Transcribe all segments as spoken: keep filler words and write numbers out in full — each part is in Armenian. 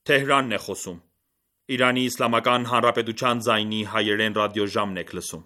Թեհրանն է խոսում։ Իրանի Իսլամական Հանրապետության ձայնի հայերեն ռադիոժամն եք լսում։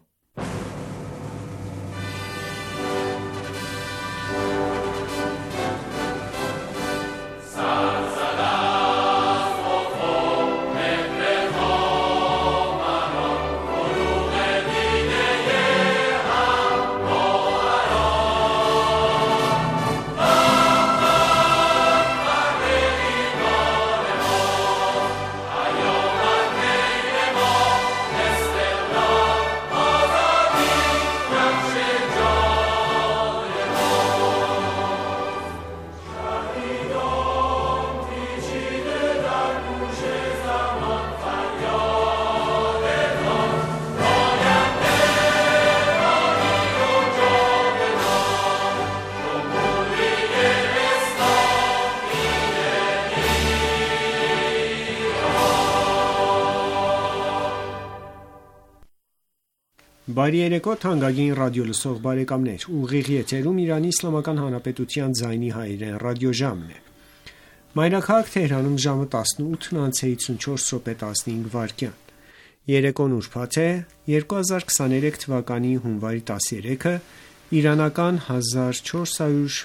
Բարի երեկո թանկագին ռադիոլսող բարեկամներ, ուղիղ եթերում Իրանի Իսլամական Հանրապետության ձայնի հայերեն ռադիոժամն է։ Մայրաքաղաք Թեհրանում ժամը տասնութն անց հիսունչորս րոպե տասնհինգ վայրկյան։ Երեկոն ուրբաթ է երկու հազար քսաներեք թվականի հունվարի տասներեքը, իրանական հազար չորս հարյուր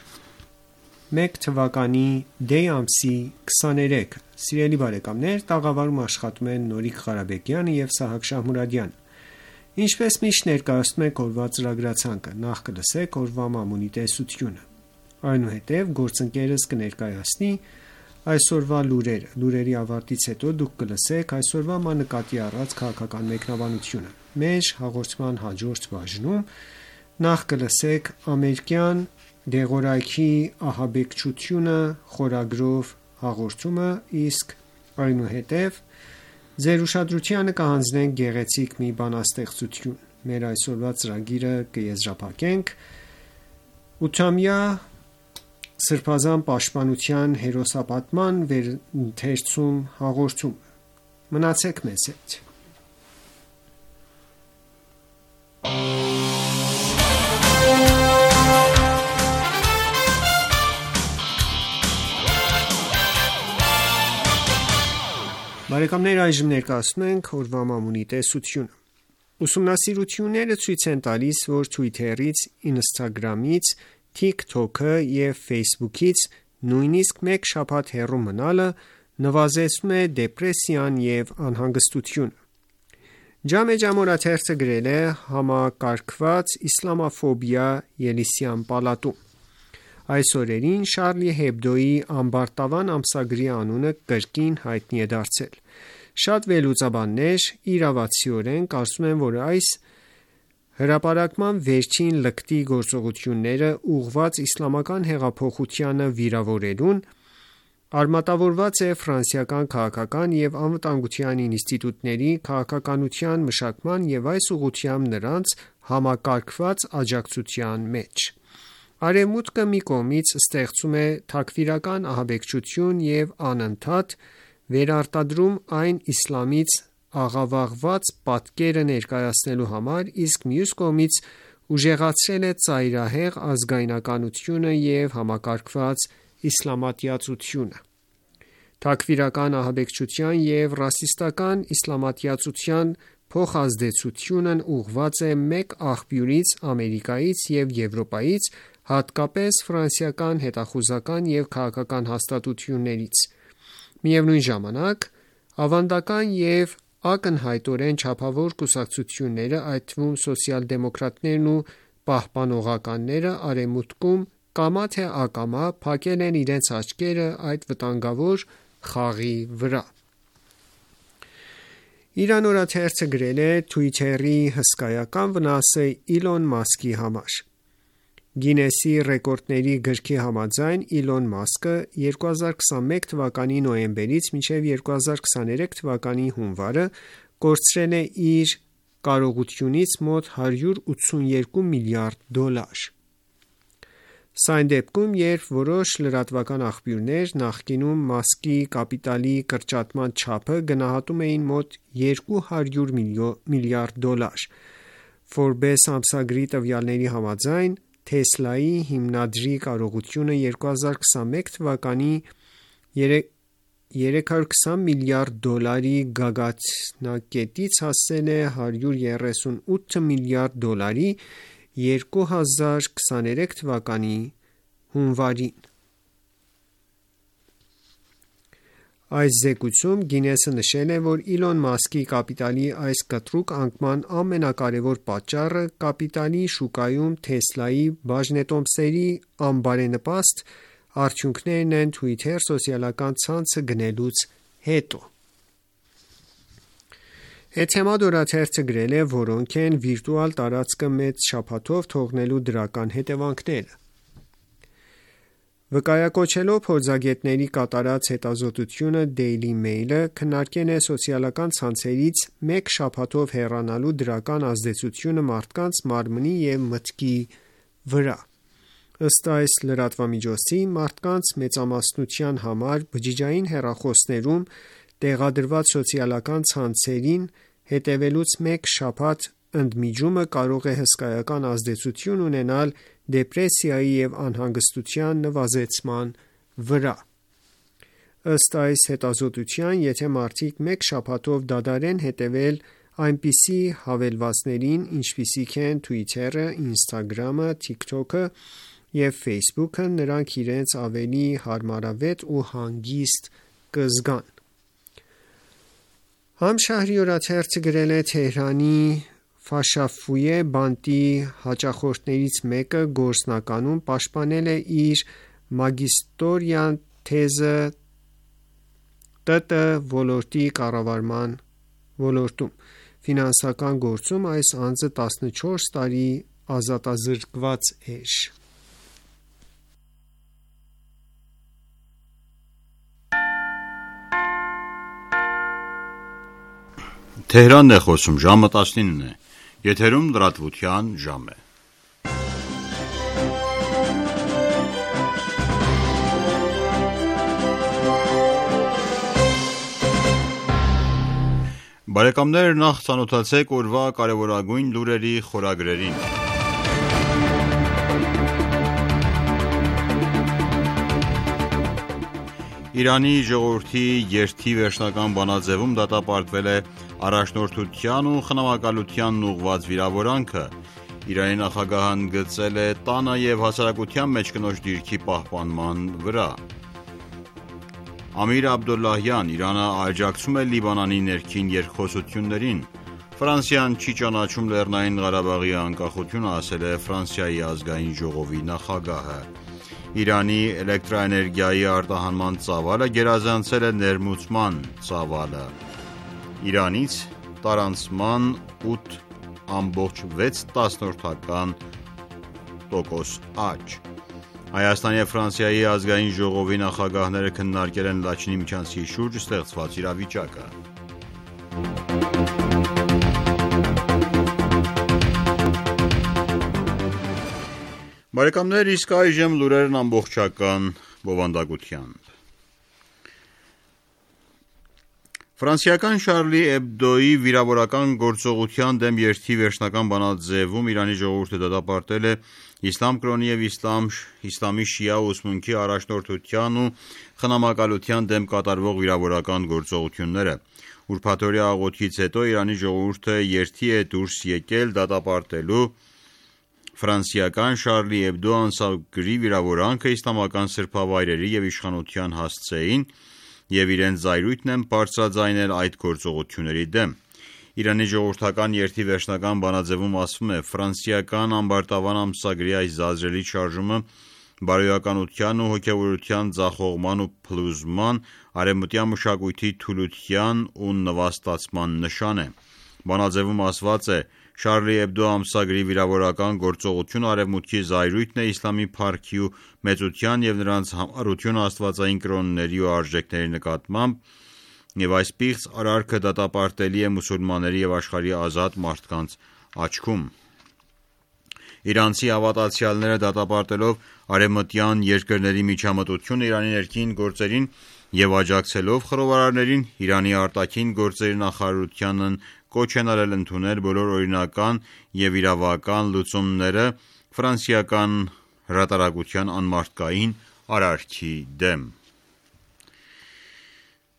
մեկ թվականի դեյ ամսի քսաներեքը։ Սիրելի բարեկամներ, տաղավարում աշխատում են Նորիկ Ղարաբեկյանը եւ Սահակ Շահմուրադյանը։ Ինչպես միշտ ներկայացնում ենք օրվա ծրագրացանկը, նախ կլսեք օրվա մամունի տեսությունը։ Այնուհետև գործընկերս կներկայացնի այսօրվա լուրերը։ Լուրերի ավարտից հետո դուք կլսեք այսօրվա նկատի առած քաղաքական մեկնաբանությունը։ Մեր հաղորդման հաջորդ բաժնում նախ կլսեք ամերիկյան դեղորայքի ահաբեկչությունը խորագրով հաղորդումը, իսկ այնուհետև ձեր ուշադրությանը կհանձնենք գեղեցիկ մի բանաստեղծություն։ Մեր այսօրվա ծրագիրը կեզրափակենք ութամյա Սրբազան պաշտպանության հերոսապատման վերընթերցում հաղորդումը։ Մնացեք մեզ հետ։ Բարեկամներ, այժմ ներկայացնում ենք օրվա մամունի տեսությունը։ Ուսումնասիրությունները ցույց են տալիս, որ Twitter-ից, Instagram-ից, TikTok-ը եւ Facebook-ից նույնիսկ մեկ շաբաթ հեռու մնալը նվազեցնում է դեպրեսիան եւ անհանգստությունը։ Ջամե Ջամորաթերթը գրել է համակարգված իսլամաֆոբիա Ելիսյան պալատում։ Այս օրերին Շարլի Հեբդոյի ամբարտավան ամսագրի անունը կրկին հայտնի է դարձել։ Շատ վերլուծաբաններ իրավացիորեն կարծում են, որ այս հրապարակման վերջին լկտի գործողությունները ուղղված իսլամական հեղափոխությանը վիրավորելուն արմատավորված է ֆրանսիական քաղաքական եւ անվտանգության ինստիտուտների քաղաքականության մշակման եւ այս ուղղությամբ նրանց համակարգված աջակցության մեջ։ Արևմուտքը մի կողմից ստեղծում է թաքֆիրական ահաբեկչություն եւ անընդհատ վերարտադրում այն իսլամից աղավաղված պատկերը ներկայացնելու համար, իսկ մյուս կողմից ուժեղացրել է ծայրահեղ ազգայնականությունը եւ համակարգված իսլամատյացությունը։ Թաքֆիրական ահաբեկչության եւ ռասիստական իսլամատյացության փոխազդեցությունն ուղղված է մեկ աղբյուրից՝ Ամերիկայից եւ Եվրոպայից, հատկապես ֆրանսիական հետախուզական եւ քաղաքական հաստատություններից։ Միևնույն ժամանակ, ավանդական եւ ակնհայտորեն չափավոր կուսակցությունները, այդ թվում սոցիալ-դեմոկրատներն ու պահպանողականները, արևմուտքում կամա թե ակամա փակել են իրենց աչքերը այդ վտանգավոր խաղի վրա։ Իրան օրաթերթը գրել է Twitter-ի հսկայական վնասը Իլոն Մասկի համար։ Գինեսի ռեկորդների գրքի համաձայն Իլոն Մասկը երկու հազար քսանմեկ թվականի նոյեմբերից մինչև երկու հազար քսաներեք թվականի հունվարը կորցրել է իր կարողությունից մոտ հարյուր ութսունյոթ միլիարդ դոլար։ Սա այն դեպքում, երբ որոշ լրատվական աղբյուրներ նախկինում Մասկի կապիտալի կրճատման չափը գնահատում էին մոտ երկու հարյուր միլիարդ դոլար։ Forbes ամսագրի տվյալների համաձայն Թեսլայի հիմնադրի կարողությունը երկու հազար քսանմեկ թվականի երեք հարյուր քսան միլիարդ դոլարի գագաթնակետից հասել է հարյուր երեսունութ միլիարդ դոլարի երկու հազար քսաներեք թվականի հունվարին։ Այս զեկույցում Գինեսը նշել է, որ Իլոն Մասկի կապիտալի այս կտրուկ անկման ամենակարևոր պատճառը կապիտալի շուկայում Թեսլայի բաժնետոմսերի անբարենպաստ արդյունքներն են Twitter սոցիալական ցանցը գնելուց հետո։ Էթեմադ օրաթերթը գրել է, որոնք են վիրտուալ տարածքը մեծ շաբաթով թողնելու դրական հետևանքները։ Վկայակոչելով փորձագետների կատարած հետազոտությունը Daily Mail-ը քննարկել է սոցիալական ցանցերից մեկ շաբաթով հեռանալու դրական ազդեցությունը մարդկանց մարմնի և մտքի վրա։ Ըստ այս լրատվամիջոցի, մարդկանց մեծամասնության համար բջջային հեռախոսներում տեղադրված սոցիալական ցանցերին հետևելուց մեկ շաբաթ ընդմիջումը կարող է հսկայական ազդեցություն ունենալ դեպրեսիայի և անհանգստության նվազեցման վրա։ Ըստ այս հետազոտության, եթե մարդիկ մեկ շաբաթով դադարեն հետևել այնպիսի հավելվածներին, ինչպիսիք են Twitter-ը, Instagram-ը, TikTok-ը և Facebook-ը, նրանք իրենց ավելի հարմարավետ ու հանգիստ կզգան։ Համշահրի օրաթերթը գրել է Թեհրանի Ֆաշաֆույե բանտի հաճախորդներից մեկը գործնականում պաշտպանել է իր մագիստրոտ թեզը ՏՏ ոլորտի կառավարման ոլորտում։ Ֆինանսական գործում այս անձը տասնչորս տարի ազատազրկված էր։ Թեհրանն է խոսում, ժամը տասնինն է, եթերում լրատվության ժամ է։ Բարեկամներ, նախ ծանոթացեք օրվա կարևորագույն լուրերի խորագրերին։ Իրանի ժողովրդի երթի վերջնական բանաձևում դատապարտվել է առաջնորդության ու խնամակալությանն ուղղված վիրավորանքը։ Իրանի նախագահն գծել է տանը և հասարակության մեջ կնոջ դիրքի պահպանման վրա։ Ամիր Աբդոլլահյան, Իրանը աջակցում է Լիբանանի ներքին երկխոսություններին։ Ֆրանսիան չի ճանաչում Լեռնային Ղարաբաղի անկախությունը, ասել է Ֆրանսիայի ազգային ժողովի նախագահը։ Իրանի էլեկտրաէներգիայի արտահանման ծավալը գերազանցել է ներմուծման ծավալը։ Իրանից տարանցման ութ ամբողջ վեց տոկոս աճ։ Հայաստանի և Ֆրանսիայի ազգային ժողովի նախագահները քննարկել են Լաչինի միջանցքի շուրջ ստեղծված իրավիճակը։ Բարեկամներ, իսկ այժմ լուրերն ամբողջական բովանդակությամբ։ Ֆրանսիական Շարլի Էբդոյի վիրավորական գործողության դեմ երթի վերջնական բանաձևում Իրանի ժողովուրդը դատապարտել է իսլամ կրոնի և իսլամ, իսլամի շիա ուսմունքի առաջնորդության ու խնամակալության դեմ կատարվող վիրավորական գործողությունները։ Ուրբաթօրյա աղոթքից հետո Իրանի ժողովուրդը երթի է դուրս եկել դատապարտելու ֆրանսիական Շարլի Էբդո ամսագրի վիրավորանքը իսլամական սրբավայրերի և իշխանության հասցեին և իրենց զայրույթն են բարձրաձայնել այդ գործողությունների դեմ։ Իրանի ժողովրդական երթի վերջնական բանաձևում ասվում է. «Ֆրանսիական ամբարտավան ամսագրի այս զազրելի շարժումը բարոյականության ու հոգևորության ձախողման ու փլուզման, արևմտյան մշակույթի թուլության ու նվաստացման նշան է»։ Բանաձևում ասված է. «Շարլի Էբդո ամսագրի վիրավորական գործողությունը արևմուտքի զայրույթն է իսլամի փառքի ու մեծության և նրանց համառությունը աստվածային կրոնների ու արժեքների նկատմամբ, և այս պիղծ արարքը դատապարտելի է մուսուլմանների և աշխարհի ազատ մարդկանց աչքում»։ Իրանցի հավատացյալները դատապարտելով արևմտյան երկրների միջամտությունը Իրանի ներքին գործերին և աջակցելով խռովարարներին, Իրանի արտաքին գործերի նախարարությանն կոչ են արել ընդունել բոլոր օրինական և իրավական լուծումները ֆրանսիական հրատարակության անմարդկային արարքի դեմ։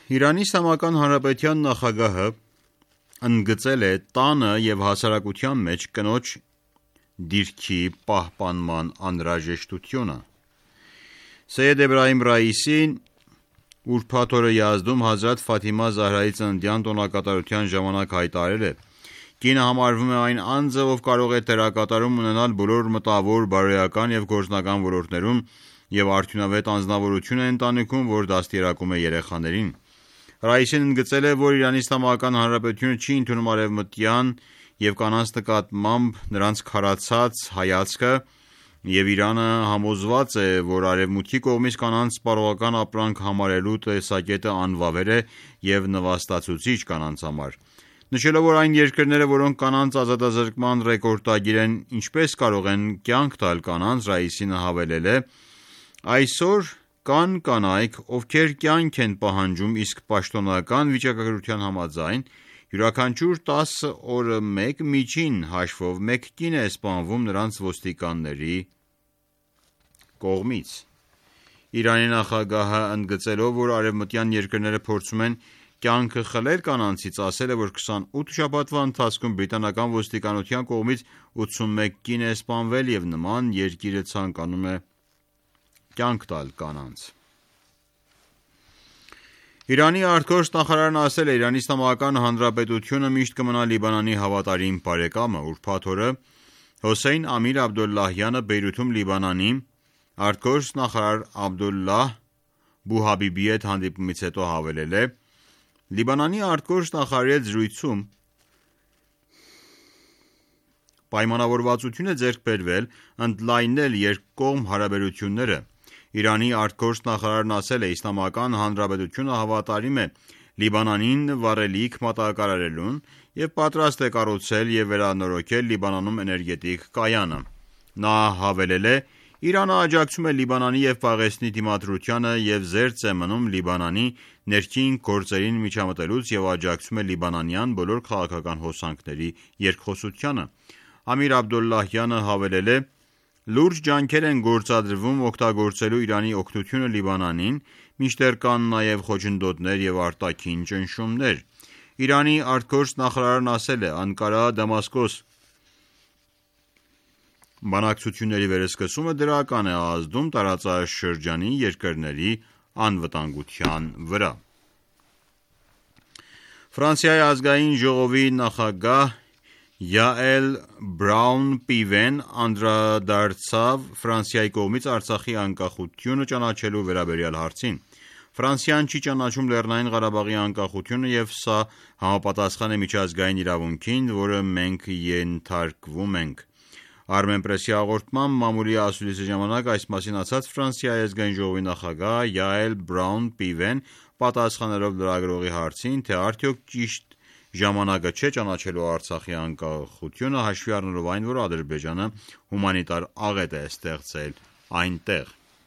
Իրանի Իսլամական Հանրապետության նախագահը ընդգծել է տանը և հասարակության մեջ կնոջ դիրքի պահպանման անհրաժեշտությունը։ Սեյեդ Էբրահիմ Ռայիսին ուրբաթ օրը Յազդում Հազրաթ Ֆաթիմա Զահրայի ծննդյան տոնակատարության ժամանակ հայտարարել է. «Կինը համարվում է այն անձը, ով կարող է դերակատարում ունենալ բոլոր մտավոր, բարոյական և գործնական ոլորտներում և արդյունավետ անձնավորություն է ընտանիքում, որ դաստիարակում է երեխաներին»։ Ռայիսին ընդգծել է, որ Իրանի Իսլամական Հանրապետությունը չի ընդունում արևմտյան և կանանց նկատմամբ նրանց քարացած հայացքը, և Իրանը համոզված է, որ Արևմուտքի կողմից կանանց սպառողական ապրանք համարելու տեսակետը անվավեր է և նվաստացուցիչ կանանց համար։ Նշելով, որ այն երկրները, որոնք կանանց ազատազրկման ռեկորդագիր են, ինչպես կարող են կյանք տալ կանանց, Ռայիսինը հավելել է. «Այսօր կան կանայք, ովքեր կյանք են պահանջում, իսկ պաշտոնական վիճակագրության համաձայն, յուրաքանչյուր տասը օրը մեկ միջին հաշվով մեկ կին է սպանվում նրանց ոստիկանների կողմից»։ Իրանի նախագահը ընդգծելով, որ արևմտյան երկրները փորձում են կյանքը խլել կանանցից, ասել է, որ քսանութ շաբաթվա ընթացքում բրիտանական ոստիկանության կողմից ութսունմեկ կին է սպանվել և նման երկիրը ցանկանում է կյանք տալ կանանց։ Իրանի ԱԳ նախարարն ասել է. «Իրանի Իսլամական Հանրապետությունը միշտ կմնա Լիբանանի հավատարիմ բարեկամը»։ Ուրբաթ օրը Հոսեյն Ամիր Աբդոլլահյանը Բեյրութում Լիբանանի ԱԳ նախարար Աբդոլլահ Բուհաբիբի հետ հանդիպումից հետո հավելել է. «Լիբանանի ԱԳ նախարարի հետ զրույցում պայմանավորվածություն է ձեռք բերվել ընդլայնել երկկողմ հարաբերությունները։ Իրանի ԱԳ նախարարն ասել է. «Իսլամական Հանրապետությունը հավատարիմ է Լիբանանին վառելիք մատակարարելուն և պատրաստ է կառուցել և վերանորոգել Լիբանանում էներգետիկ կայանը»։ Նա հավելել է. «Իրանը աջակցում է Լիբանանի և Պաղեստինի դիմադրությանը և զերծ է մնում Լիբանանի ներքին գործերին միջամտելուց և աջակցում է լիբանանյան բոլոր քաղաքական հոսանքների երկխոսությանը»։ Ամիր Աբդոլլահյանը հավելել է. «Լուրջ ջանքեր են գործադրվում օգտագործելու Իրանի օգնությունը Լիբանանին, մինչդեռ կան նաև խոչընդոտներ և արտաքին ճնշումներ»։ Իրանի ԱԳ նախարարն ասել է. «Անկարա-Դամասկոս բանակցությունների վերսկսումը դրական է ազդում տարածաշրջանի երկրների անվտանգության վրա»։ Ֆրանսիայի ազգային ժողովի նախագահ Յաել Բրաուն-Պիվեն անդրադարձավ Ֆրանսիայի կողմից Արցախի անկախությունը ճանաչելու վերաբերյալ հարցին։ Ֆրանսիան չի ճանաչում Լեռնային Ղարաբաղի անկախությունը և սա համապատասխան է միջազգային իրավունքին, որը մենք ենթարկվում ենք։ Armenpress-ի հաղորդմամբ մամուլի ասուլիսի ժամանակ այս մասին ասաց Ֆրանսիայի ազգային ժողովի նախագահ Յաել Բրաուն-Պիվեն, պատասխանելով լրագրողի հարցին, թե արդյոք ճիշտ ժամանակը չէ ճանաչելու Արցախի անկախությունը, հաշվի առնելով այն, որ Ադրբեջանը հումանիտար աղետ է ստեղծել այնտեղ։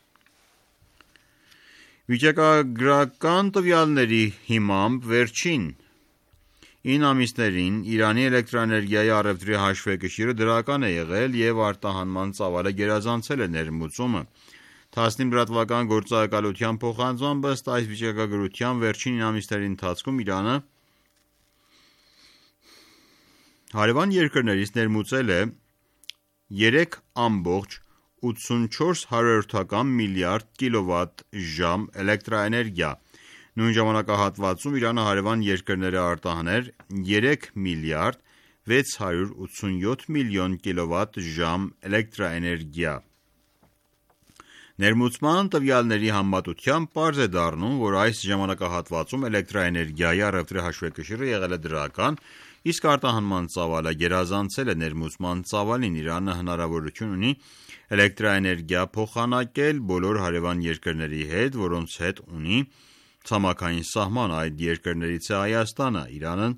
Վիճակագրական տվյալների հիմամբ վերջին ինը ամիսներին Իրանի էլեկտրաէներգիայի առևտրի հաշվեկշիռը դրական է եղել և արտահանման ծավալը գերազանցել է ներմուծումը։ տասնինը լրատվական գործակալության փոխանցմամբ, ըստ այս վիճակագրության, վերջին ինը ամիսների ընթացքում Իրանը հարևան երկրներից ներմուծել է երեք կόμμα ութսունչորս միլիարդ կիլովատ-ժամ էլեկտրաէներգիա։ Նույն ժամանակահատվածում Իրանը հարևան երկրներ է արտահանել երեք միլիարդ վեց հարյուր ութսունյոթ միլիոն կիլովատ-ժամ էլեկտրաէներգիա։ Ներմուծման տվյալների համեմատությամբ պարզ է դառնում, որ այս ժամանակահատվածում էլեկտրաէներգիայի առևտրի հաշվեկշիռը եղել է դրական, իսկ արտահանման ծավալը գերազանցել է ներմուծման ծավալին։ Իրանը հնարավորություն ունի էլեկտրաէներգիա փոխանակել բոլոր հարևան երկրների հետ, որոնց հետ ունի ցամաքային սահման։ Այդ երկրներից է Հայաստանը։ Իրանն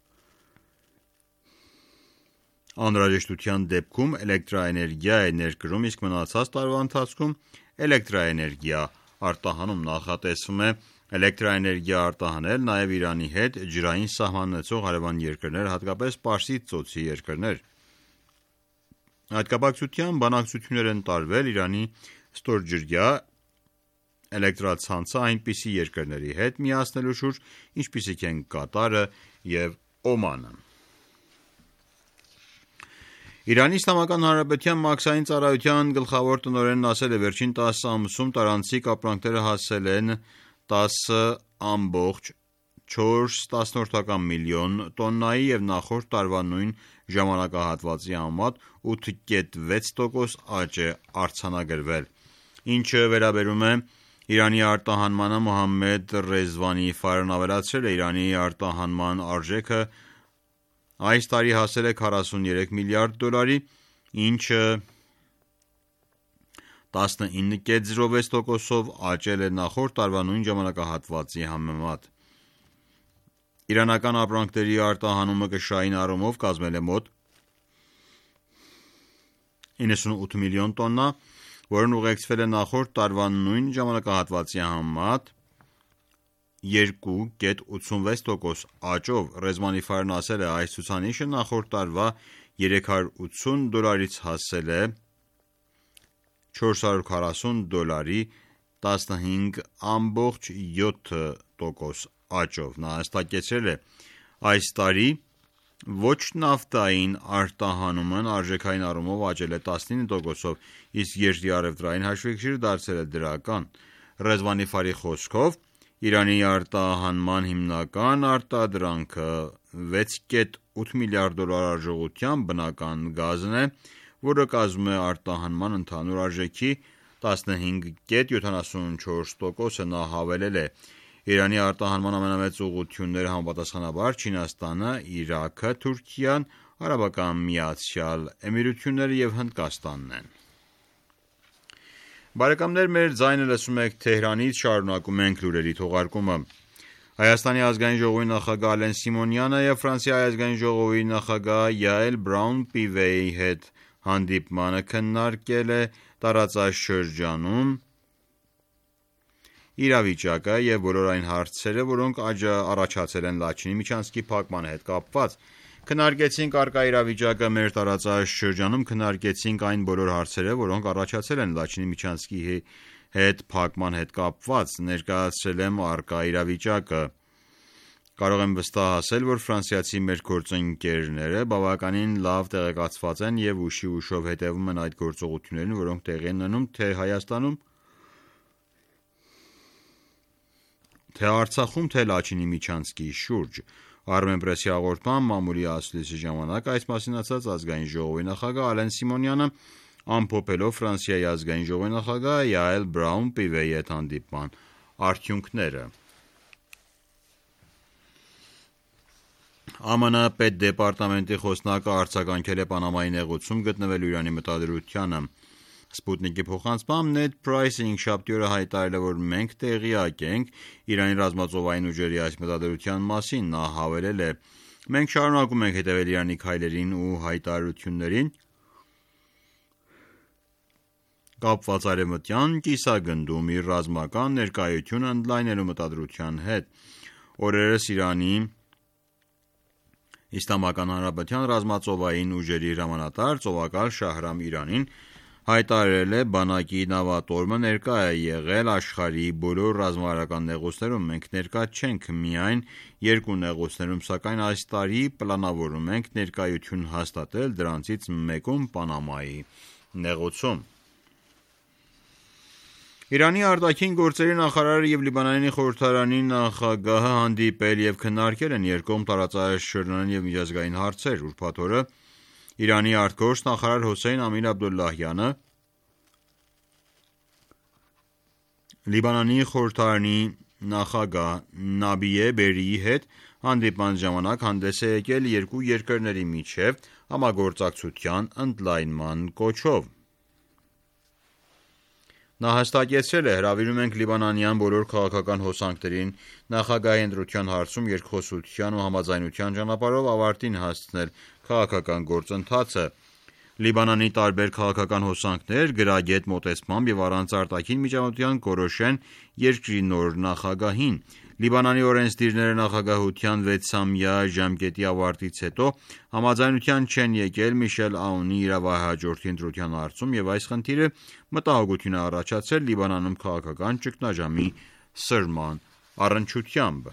անհրաժեշտության դեպքում էլեկտրաէներգիա է ներկրում, իսկ մնացած տարվա ընթացքում էլեկտրաէներգիա արտահանում։ Նախատեսվում է էլեկտրաէներգիա արտահանել նաև Իրանի հետ ջրային սահման ունեցող հարևան երկրներ, հատկապես Պարսից ծոցի երկրներ։ Այդ կապակցությամբ բանակցություններ են տարվել Իրանի ստորջրյա էլեկտրացանցը այնպիսի երկրների հետ միացնելու շուրջ, ինչպիսիք են Կատարը և Օմանը։ Իրանի Իսլամական Հանրապետության մաքսային ծառայության գլխավոր տնօրենն ասել է. «Վերջին տասը ամսում տարանցիկ ապրանքները հասել են տասը կόμma չորս միլիոն տոննայի և նախորդ տարվա նույն ժամանակահատվածի համեմատ ութ կետ վեց տոկոս աճ է արձանագրվել»։ Ինչը վերաբերում է Իրանի արտահանմանը, Մոհամմեդ Ռեզվանի Ֆարն ավելացրել է. «Իրանի արտահանման արժեքը այս տարի հասել է քառասունուերեք միլիարդ դոլարի, ինչը տասնինը կետ զիրո վեց տոկոսով աճել է նախորդ տարվա նույն ժամանակահատվածի համեմատ»։ Իրանական ապրանքների արտահանումը կշռային առումով կազմել է մոտ իննսունութ միլիոն տոննա, որն ուղեկցվել է նախորդ տարվա նույն ժամանակահատվածի համեմատ երկու կետ ութսունվեց տոկոս աճով։ Ռեզվանի Ֆարն ասել է. «Այս ցուցանիշը նախորդ տարվա երեք հարյուր ութսուն դոլարից հասել է չորս հարյուր քառասուն դոլարի տասնհինգ կόμma յոթ տոկոս աճով»։ Նա հստակեցրել է. «Այս տարի ոչ նավթային արտահանումն արժեքային առումով աճել է տասնինը տոկոսով, իսկ երկրի առևտրային հաշվեկշիռը դարձել է դրական»։ Ռեզվանի Ֆարի խոսքով Իրանի արտահանման հիմնական արտադրանքը վեց կետ ութ միլիարդ դոլար արժողությամբ բնական գազն է, որը կազմում է արտահանման ընդհանուր արժեքի տասնհինգ կետ յոթանասունչորս տոկոսը։ Նա հավելել է. «Իրանի արտահանման ամենամեծ ուղղությունները համապատասխանաբար Չինաստանը, Իրաքը, Թուրքիան, Արաբական Միացյալ Էմիրությունները և Հնդկաստանն են»։ Բարեկամներ, մեր ձայնը լսում եք Թեհրանից, շարունակում ենք լուրերի թողարկումը։ Հայաստանի ազգային ժողովի նախագահ Ալեն Սիմոնյանը և Ֆրանսիայի ազգային ժողովի նախագահ Յաել Բրաուն-Պիվեի հետ հանդիպմանը քննարկել է տարածաշրջանում իրավիճակը և բոլոր այն հարցերը, որոնք առաջացել են Լաչինի միջանցքի փակման հետ կապված։ Քննարկեցինք առկա իրավիճակը մեր տարածաշրջանում, քննարկեցինք այն բոլոր հարցերը, որոնք առաջացել են Լաչինի միջանցքի հետ փակման հետ կապված, ներկայացրել եմ առկա իրավիճակը։ Կարող եմ վստահ ասել, որ ֆրանսիացի մեր գործընկերները բավականին լավ տեղեկացված են և ուշի ուշով հետևում են այդ գործողություններին, որոնք տեղի են ունենում թե Հայաստանում, թե Արցախում, թե Լաչինի միջանցքի շուրջ։ Armenpress-ի հաղորդման մամուլի ասուլիսի ժամանակ այս մասին ասաց ազգային ժողովի նախագահ Ալեն Սիմոնյանը, ամփոփելով Ֆրանսիայի ազգային ժողովի նախագահ Յաել Բրաուն-Պիվեի հետ հանդիպման արդյունքները։ ԱՄՆ պետդեպարտամենտի խոսնակը արձագանքել է Պանամայի նեղուցում գտնվելու Իրանի մտադրությանը։ Սպուտնիկի փոխանցմամբ Նեդ Պրայսը հինգշաբթի օրը հայտարարել է, որ մենք տեղյակ ենք Իրանի ռազմածովային ուժերի այս մտադրության մասին։ Նա հավելել է. «Մենք շարունակում ենք հետևել Իրանի քայլերին ու հայտարարություններին կապված արևմտյան կիսագնդում իր ռազմական ներկայությունը ընդլայնելու մտադրության հետ»։ Օրերս Իրանի Իսլամական Հանրապետության ռազմածովային ուժերի հրամանատար ծովակալ Շահրամ Իրանին հայտարարել է. «Բանակի նավատորմը ներկա է եղել աշխարհի բոլոր ռազմավարական նեղուցներում։ Մենք ներկա չենք միայն երկու նեղուցներում, սակայն այս տարի պլանավորում ենք ներկայություն հաստատել դրանցից մեկում Պանամայի նեղուցում»։ Իրանի արտաքին գործերի նախարարը և Լիբանանի խորհրդարանի նախագահը հանդիպել և քննարկել են երկկողմ տարածաշրջանային և միջազգային հարցեր։ Ուրբաթ օրը Իրանի արտգործ նախարար Հոսեյն Ամիր Աբդոլլահյանը Լիբանանի խորհրդարանի նախագահ Նաբիե Բերրիի հետ հանդիպման ժամանակ հանդես է եկել երկու երկրների միջև համագործակցության ընդլայնման կոչով։ Նա հստակեցրել է. «Հրավիրում ենք լիբանանյան բոլոր քաղաքական հոսանքներին նախագահի ընտրության հարցում երկխոսության ու համաձայնության ճանապարհով ավարտին հասցնել քաղաքական գործընթացը։ Լիբանանի տարբեր քաղաքական հոսանքներ գրագետ մոտեցմամբ և առանց արտաքին միջամտության կորոշեն երկրի նոր նախագահին։ Լիբանանի օրենսդիրները նախագահության վեցամյա ժամկետի ավարտից հետո համաձայնության չեն եկել Միշել Աունի իրավահաջորդի ընտրության հարցում և այս խնդիրը մտահոգություն է առաջացրել Լիբանանում քաղաքական ճգնաժամի սրման առնչությամբ։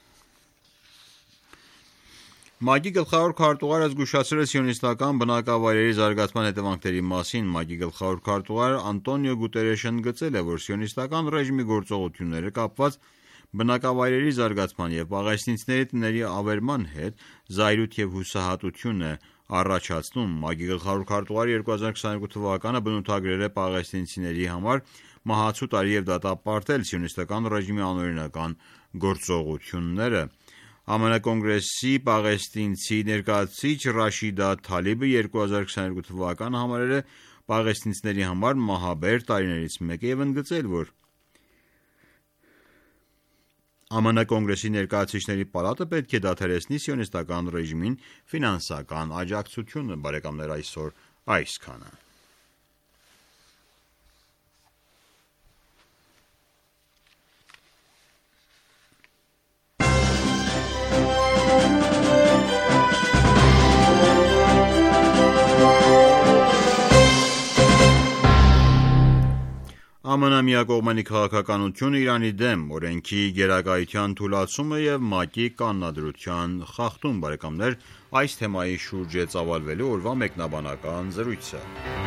ՄԱԿ-ի գլխավոր քարտուղարը զգուշացրել է սիոնիստական բնակավայրերի զարգացման հետևանքների մասին։ ՄԱԿ-ի գլխավոր քարտուղար Անտոնիո Գուտերեշն ընդգծել է, որ սիոնիստական ռեժիմի գործողությունները կապված բնակավայրերի զարգացման և պաղեստինցիների տների ավերման հետ զայրույթ և հուսահատություն է առաջացնում։ ՄԱԿ-ի գլխավոր քարտուղարը երկու հազար քսաներկու թվականը բնութագրել է պաղեստինցիների համար մահացու տարի և դատապարտել սիոնիստական ռեժիմի անօրինական գործողությունները։ ԱՄՆ Կոնգրեսի պաղեստինցի ներկայացուցիչ Ռաշիդա Թալիբը երկու հազար քսաներկու թվականը համարել է պաղեստինցիների համար մահաբեր տարիներից մեկը և ընդգծել, որ ԱՄՆ Կոնգրեսի ներկայացուցիչների պալատը պետք է դադարեցնի սիոնիստական ռեժիմին ֆինանսական աջակցությունը։ Բարեկամներ, այսօր այսքանը։ ԱՄՆ միակողմանի քաղաքականությունը Իրանի դեմ, օրենքի գերակայության թուլացումը և ՄԱԿ-ի կանոնադրության խախտում։ Բարեկամներ, այս թեմայի շուրջ է ծավալվելու օրվա մեկնաբանական զրույցը։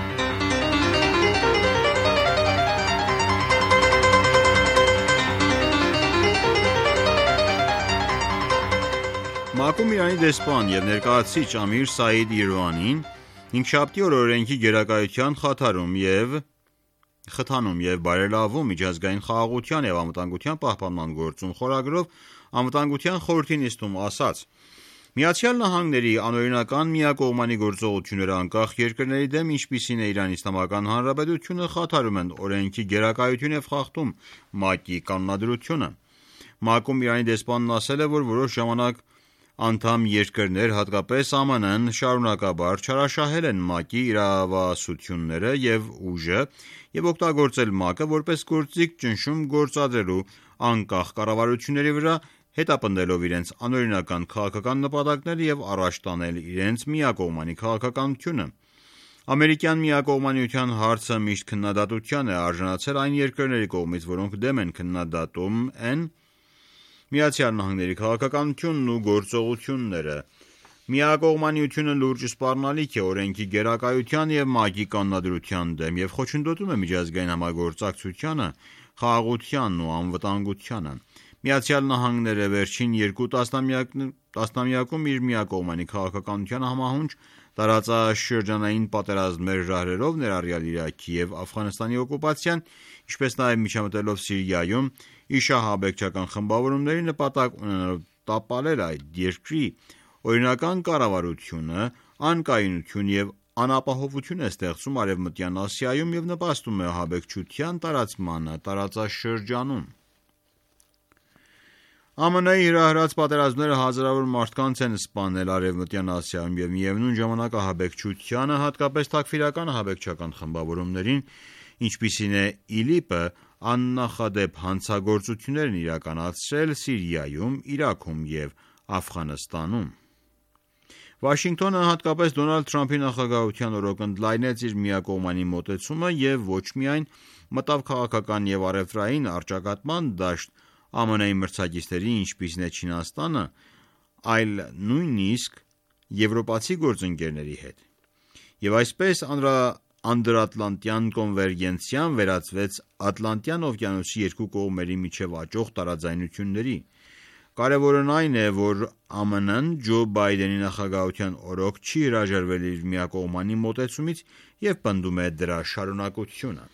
ՄԱԿ-ում Իրանի դեսպան և ներկայացուցիչ Ամիր Սաիդ Իրվանին հինգշաբթի օրը օրենքի գերակայության խաթարում և խթանում և բարելավում միջազգային խաղաղության և անվտանգության պահպանման գործում խորագրով Անվտանգության խորհրդի նիստում ասաց. «Միացյալ Նահանգների անօրինական միակողմանի գործողությունները անկախ երկրների դեմ, ինչպիսին է Իրանի Իսլամական Հանրապետությունը, խաթարում են օրենքի գերակայություն և խախտում ՄԱԿ-ի կանոնադրությունը»։ ՄԱԿ-ում Իրանի դեսպանն ասել է, որ որոշ ժամանակ անդամ երկրներ, հատկապես ԱՄՆ-ն, շարունակաբար չարաշահել են ՄԱԿ-ի իրավասությունները և ուժը և օգտագործել ՄԱԿ-ը որպես գործիք ճնշում գործադրելու անկախ կառավարությունների վրա, հետապնդելով իրենց անօրինական քաղաքական նպատակները և առաջ տանել իրենց միակողմանի քաղաքականությունը։ Ամերիկյան միակողմանիության հարցը միշտ քննադատության է արժանացել այն երկրների կողմից, որոնք դեմ են քննադատում են ԱՄՆ-ի քաղաքականությունն ու գործողությունները։ Միակողմանիությունը լուրջ սպառնալիք է օրենքի գերակայության և ՄԱԿ-ի կանոնադրության դեմ և խոչընդոտում է միջազգային համագործակցությանը, խաղաղությանն ու անվտանգությանը։ Միացյալ Նահանգները վերջին երկու տասնամյակում իր միակողմանի քաղաքականությանը համահունչ տարածաշրջանային պատերազմներ ժահրելով, ներառյալ Իրաքի և Աֆղանստանի օկուպացիան, ինչպես նաև միջամտելով Սիրիայում իշահաբեկչական խմբավորումների, նպատակ ունենալով տապալել այդ երկրի օրինական կառավարությունը, անկայունություն և անապահովություն է ստեղծում Արևմտյան Ասիայում և նպաստում է ահաբեկչության տարածմանը տարածաշրջանում։ ԱՄՆ-ի հրահրած պատերազմները հազարավոր մարդկանց են սպանել Արևմտյան Ասիայում և միևնույն ժամանակ ահաբեկչությանը, հատկապես թաքֆիրական ահաբեկչական խմբավորումներին, ինչպիսին է ԻԼԻՊ-ը, աննախադեպ հանցագործություններ են իրականացրել Սիրիայում, Իրաքում և Աֆղանստանում։ Վաշինգտոնը, հատկապես Դոնալդ Թրամփի նախագահության օրոք, ընդլայնեց իր միակողմանի մոտեցումը և ոչ միայն մտավ քաղաքական և առևտրային առճակատման դաշտ ԱՄՆ-ի մրցակիցների, ինչպիսին է Չինաստանը, այլ նույնիսկ եվրոպացի գործընկերների հետ։ Եվ այսպես անդրատլանտյան կոնվերգենցիան վերածվեց Ատլանտյան օվկիանոսի երկու կողմերի միջև աճող տարաձայնությունների։ Կարևորն այն է, որ ԱՄՆ-ն Ջո Բայդենի նախագահության օրոք չի հրաժարվել իր միակողմանի մոտեցումից և պնդում է դրա շարունակությունը։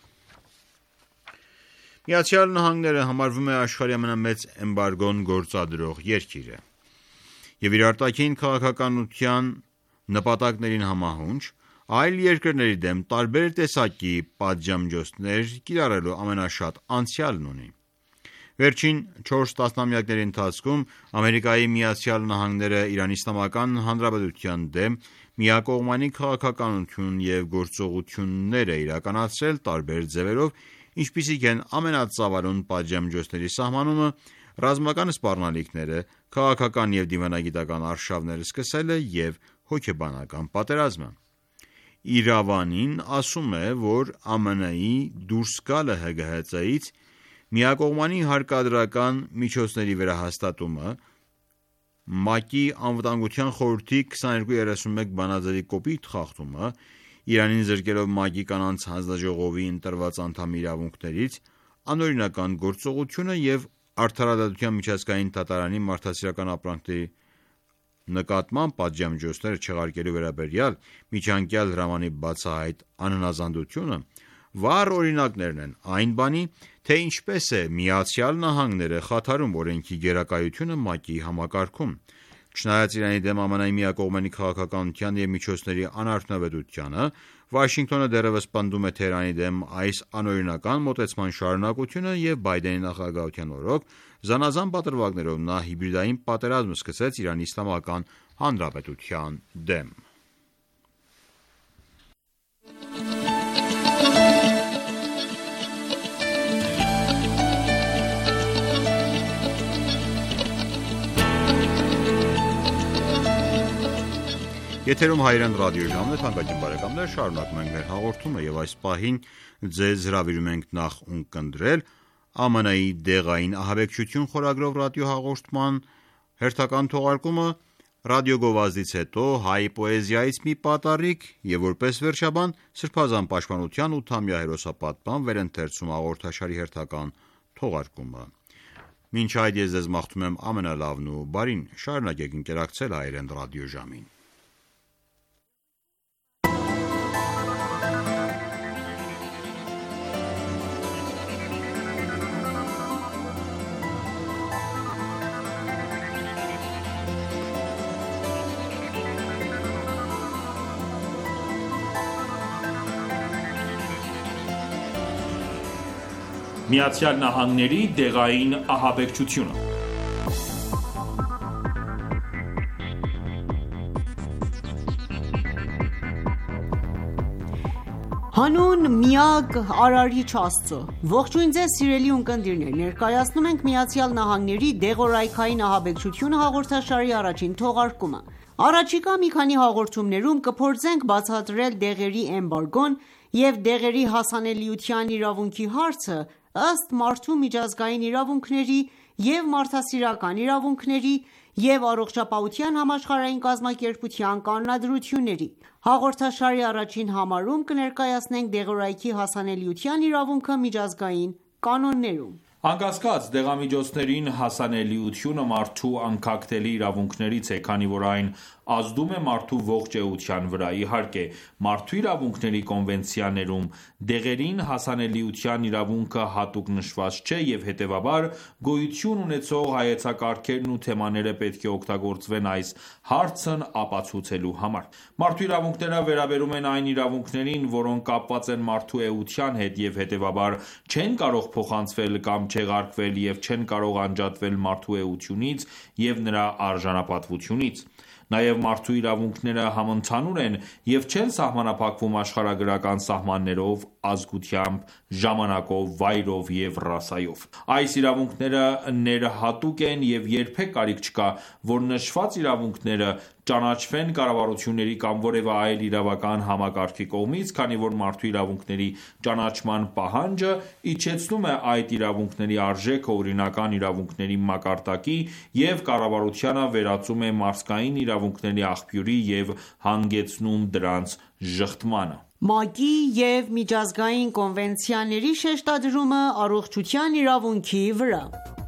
Միացյալ Նահանգները համարվում է աշխարհի ամենամեծ էմբարգոն գործադրող երկիրը և իր արտաքին քաղաքականության նպատակներին համահունչ այլ երկրների դեմ տարբեր տեսակի պատժամիջոցներ կիրառելու ամենաշատ անցյալն ունի։ Վերջին չորս տասնամյակների ընթացքում Ամերիկայի Միացյալ Նահանգները Իրանի Իսլամական Հանրապետության դեմ միակողմանի քաղաքականություն և գործողություններ է իրականացրել տարբեր ձևերով, ինչպիսիք են ամենածավալուն պատժամիջոցների սահմանումը, ռազմական սպառնալիքները, քաղաքական և դիվանագիտական արշավները սկսելը և հոգեբանական պատերազմը։ Իրավանին ասում է, որ ԱՄՆ-ի դուրս գալը ՀԳՀԾ-ից, միակողմանի հարկադրական միջոցների վերահաստատումը, ՄԱԿ-ի Անվտանգության խորհրդի քսաներկու երեսունմեկ բանաձևի կոպիտ խախտումը, Իրանին զրկելով ՄԱԿ-ի կանանց հանձնաժողովի ընտրված անդամ իրավունքներից, անօրինական գործողությունը և Արդարադատության միջազգային դատարանի մարդասիրական ապրանքների նկատմամբ պատժամիջոցները չեղարկելու վերաբերյալ միջանկյալ հրամանի բացահայտ անհնազանդությունը վառ օրինակներն են այն բանի, թե ինչպես է Միացյալ Նահանգները խաթարում օրենքի գերակայությունը ՄԱԿ-ի համակարգում։ Չնայած Իրանի դեմ ԱՄՆ-ի միակողմանի քաղաքականության և միջոցների անարդյունավետությանը, Վաշինգտոնը դեռևս պնդում է Թեհրանի դեմ այս անօրինական մոտեցման շարունակությունը և Բայդենի նախագահության օրոք զանազան պատրվակներով նա հիբրիդային պատերազմ սկսեց Իրանի Իսլամական Հանրապետության դեմ։ Եթերում հայրեն ռադիոժամն է, թանկագին բարեկամներ, շարունակում ենք մեր հաղորդումը և այս պահին ձեզ հրավիրում ենք նախ ունկնդրել ԱՄՆ-ի դեղային ահաբեկչություն խորագրով ռադիոհաղորդման հերթական թողարկումը, ռադիոգովազդից հետո հայ պոեզիայից մի պատառիկ և որպես վերջաբան Սրբազան պաշտպանության ութամյա հերոսապատման վերընթերցում հաղորդաշարի հերթական թողարկումը։ Մինչ այդ ես ձեզ մաղթում եմ ամենալավն ու բարին, շարունակեք ընկերակցել հայրեն ռադիոժամին։ Միացյալ Նահանգների դեղային ահաբեկչությունը։ Հանուն միակ Արարիչ Աստծո, ողջույն ձեզ սիրելի ունկնդիրներ, ներկայացնում ենք Միացյալ Նահանգների դեղորայքային ահաբեկչությունը հաղորդաշարի առաջին թողարկումը։ Առաջիկա մի քանի հաղորդումներում կփորձենք բացատրել դեղերի էմբարգոն և դեղերի հասանելիության իրավունքի հարցը ըստ մարդու միջազգային իրավունքների և մարդասիրական իրավունքների և Առողջապահության համաշխարհային կազմակերպության կանոնադրությունների։ Հաղորդաշարի առաջին համարում կներկայացնենք դեղորայքի հասանելիության իրավունքը միջազգային կանոններում։ Անկասկած, դեղամիջոցներին հասանելիությունը մարդու անքակտելի իրավունքներից է, քանի որ այն ազդում է մարդու ողջ էության վրա։ Իհարկե, մարդու իրավունքների կոնվենցիաներում դեղերին հասանելիության իրավունքը հատուկ նշված չէ և հետևաբար գոյություն ունեցող հայեցակարգերն ու թեմաները պետք է օգտագործվեն այս հարցն ապացուցելու համար։ Մարդու իրավունքները վերաբերում են այն իրավունքներին, որոնք կապված են մարդու էության հետ և հետևաբար չեն կարող փոխանցվել կամ չեղարկվել և չեն կարող անջատվել մարդու էությունից և նրա արժանապատվությունից։ Նաև մարդու իրավունքները համընդհանուր են և չեն սահմանափակվում աշխարհագրական սահմաններով, ազգությամբ, ժամանակով, վայրով և ռասայով։ Այս իրավունքները ներհատուկ են և երբեք կարիք չկա, որ նշված իրավունքները ճանաչվեն կառավարությունների կամ որևէ այլ իրավական համակարգի կողմից, քանի որ մարդու իրավունքների ճանաչման պահանջը իջեցնում է այդ իրավունքների արժեքը օրինական իրավունքների մակարդակի և կառավարությանը վերածում է մարդկային իրավունքների աղբյուրի և հանգեցնում դրանց ժխտմանը։ ՄԱԿ-ի և միջազգային կոնվենցիաների շեշտադրումը առողջության իրավունքի վրա։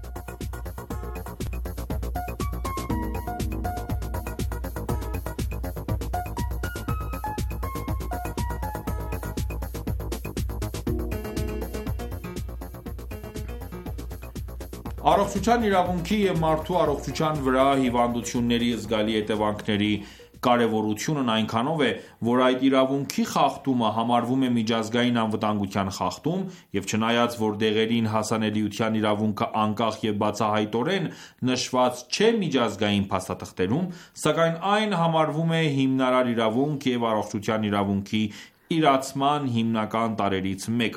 Առողջության իրավունքի և մարդու առողջության վրա հիվանդությունների զգալի հետևանքների կարևորությունն այնքանով է, որ այդ իրավունքի խախտումը համարվում է միջազգային անվտանգության խախտում, և չնայած որ դեղերին հասանելիության իրավունքը անկախ և բացահայտորեն նշված չէ միջազգային փաստաթղթերում, սակայն այն համարվում է հիմնարար իրավունք և առողջության իրավունքի իրացման հիմնական տարրերից մեկը։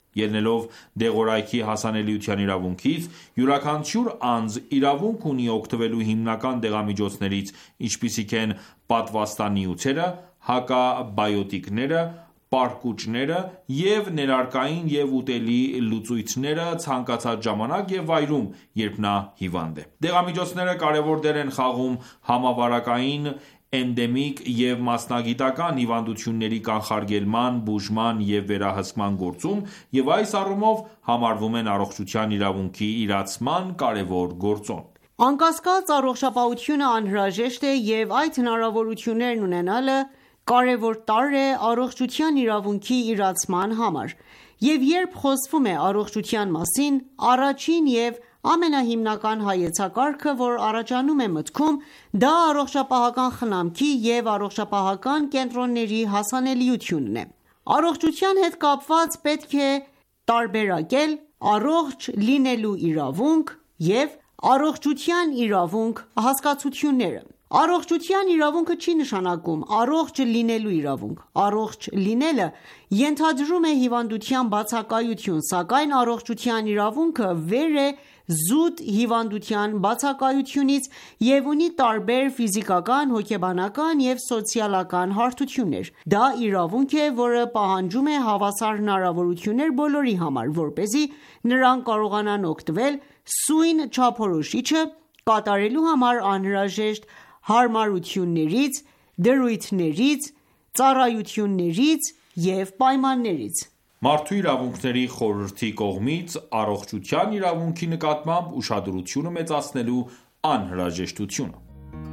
Ելնելով դեղորայքի հասանելիության իրավունքից, յուրաքանչյուր անձ իրավունք ունի օգտվելու հիմնական դեղամիջոցներից, ինչպիսիք են պատվաստանյութերը, հակաբիոտիկները, պարկուճները և ներերակային և ուտելի լուծույթները ցանկացած ժամանակ և վայրում, երբ նա հիվանդ է: Դեղամիջոցները կարևոր դեր են խաղում համավարակային, էնդեմիկ և մասնագիտական հիվանդությունների կանխարգելման, բուժման և վերահսկման գործում և այս առումով համարվում են առողջության իրավունքի իրացման կարևոր գործոն: Անկասկած, առողջապահությունը անհրաժեշտ է և այդ հնարավորություններն ունենալը կարևոր տարր է առողջության իրավունքի իրացման համար, և երբ խոսվում է առողջության մասին, առաջին և ամենահիմնական հայեցակարգը, որ առաջանում է մտքում, դա առողջապահական խնամքի և առողջապահական կենտրոնների հասանելիությունն է: Առողջության հետ կապված պետք է տարբերակել առողջ լինելու իրավունք և առողջության իրավունք հասկացությունները: Առողջության իրավունքը չի նշանակում առողջ լինելու իրավունք: Առողջ լինելը ենթադրում է հիվանդության բացակայություն, սակայն առողջության իրավունքը վեր է զուտ հիվանդության բացակայությունից և ունի տարբեր ֆիզիկական, հոգեբանական և սոցիալական հարթություններ: Դա իրավունք է, որը պահանջում է հավասար հնարավորություններ բոլորի համար, որպեսզի նրանք կարողանան օգտվել սույն չափորոշիչը կատարելու համար անհրաժեշտ հարմարություններից, դրույթներից, ծառայություններից և պայմաններից: Մարդու իրավունքների խորհրդի կողմից առողջության իրավունքի նկատմամբ ուշադրությունը մեծացնելու անհրաժեշտությունը: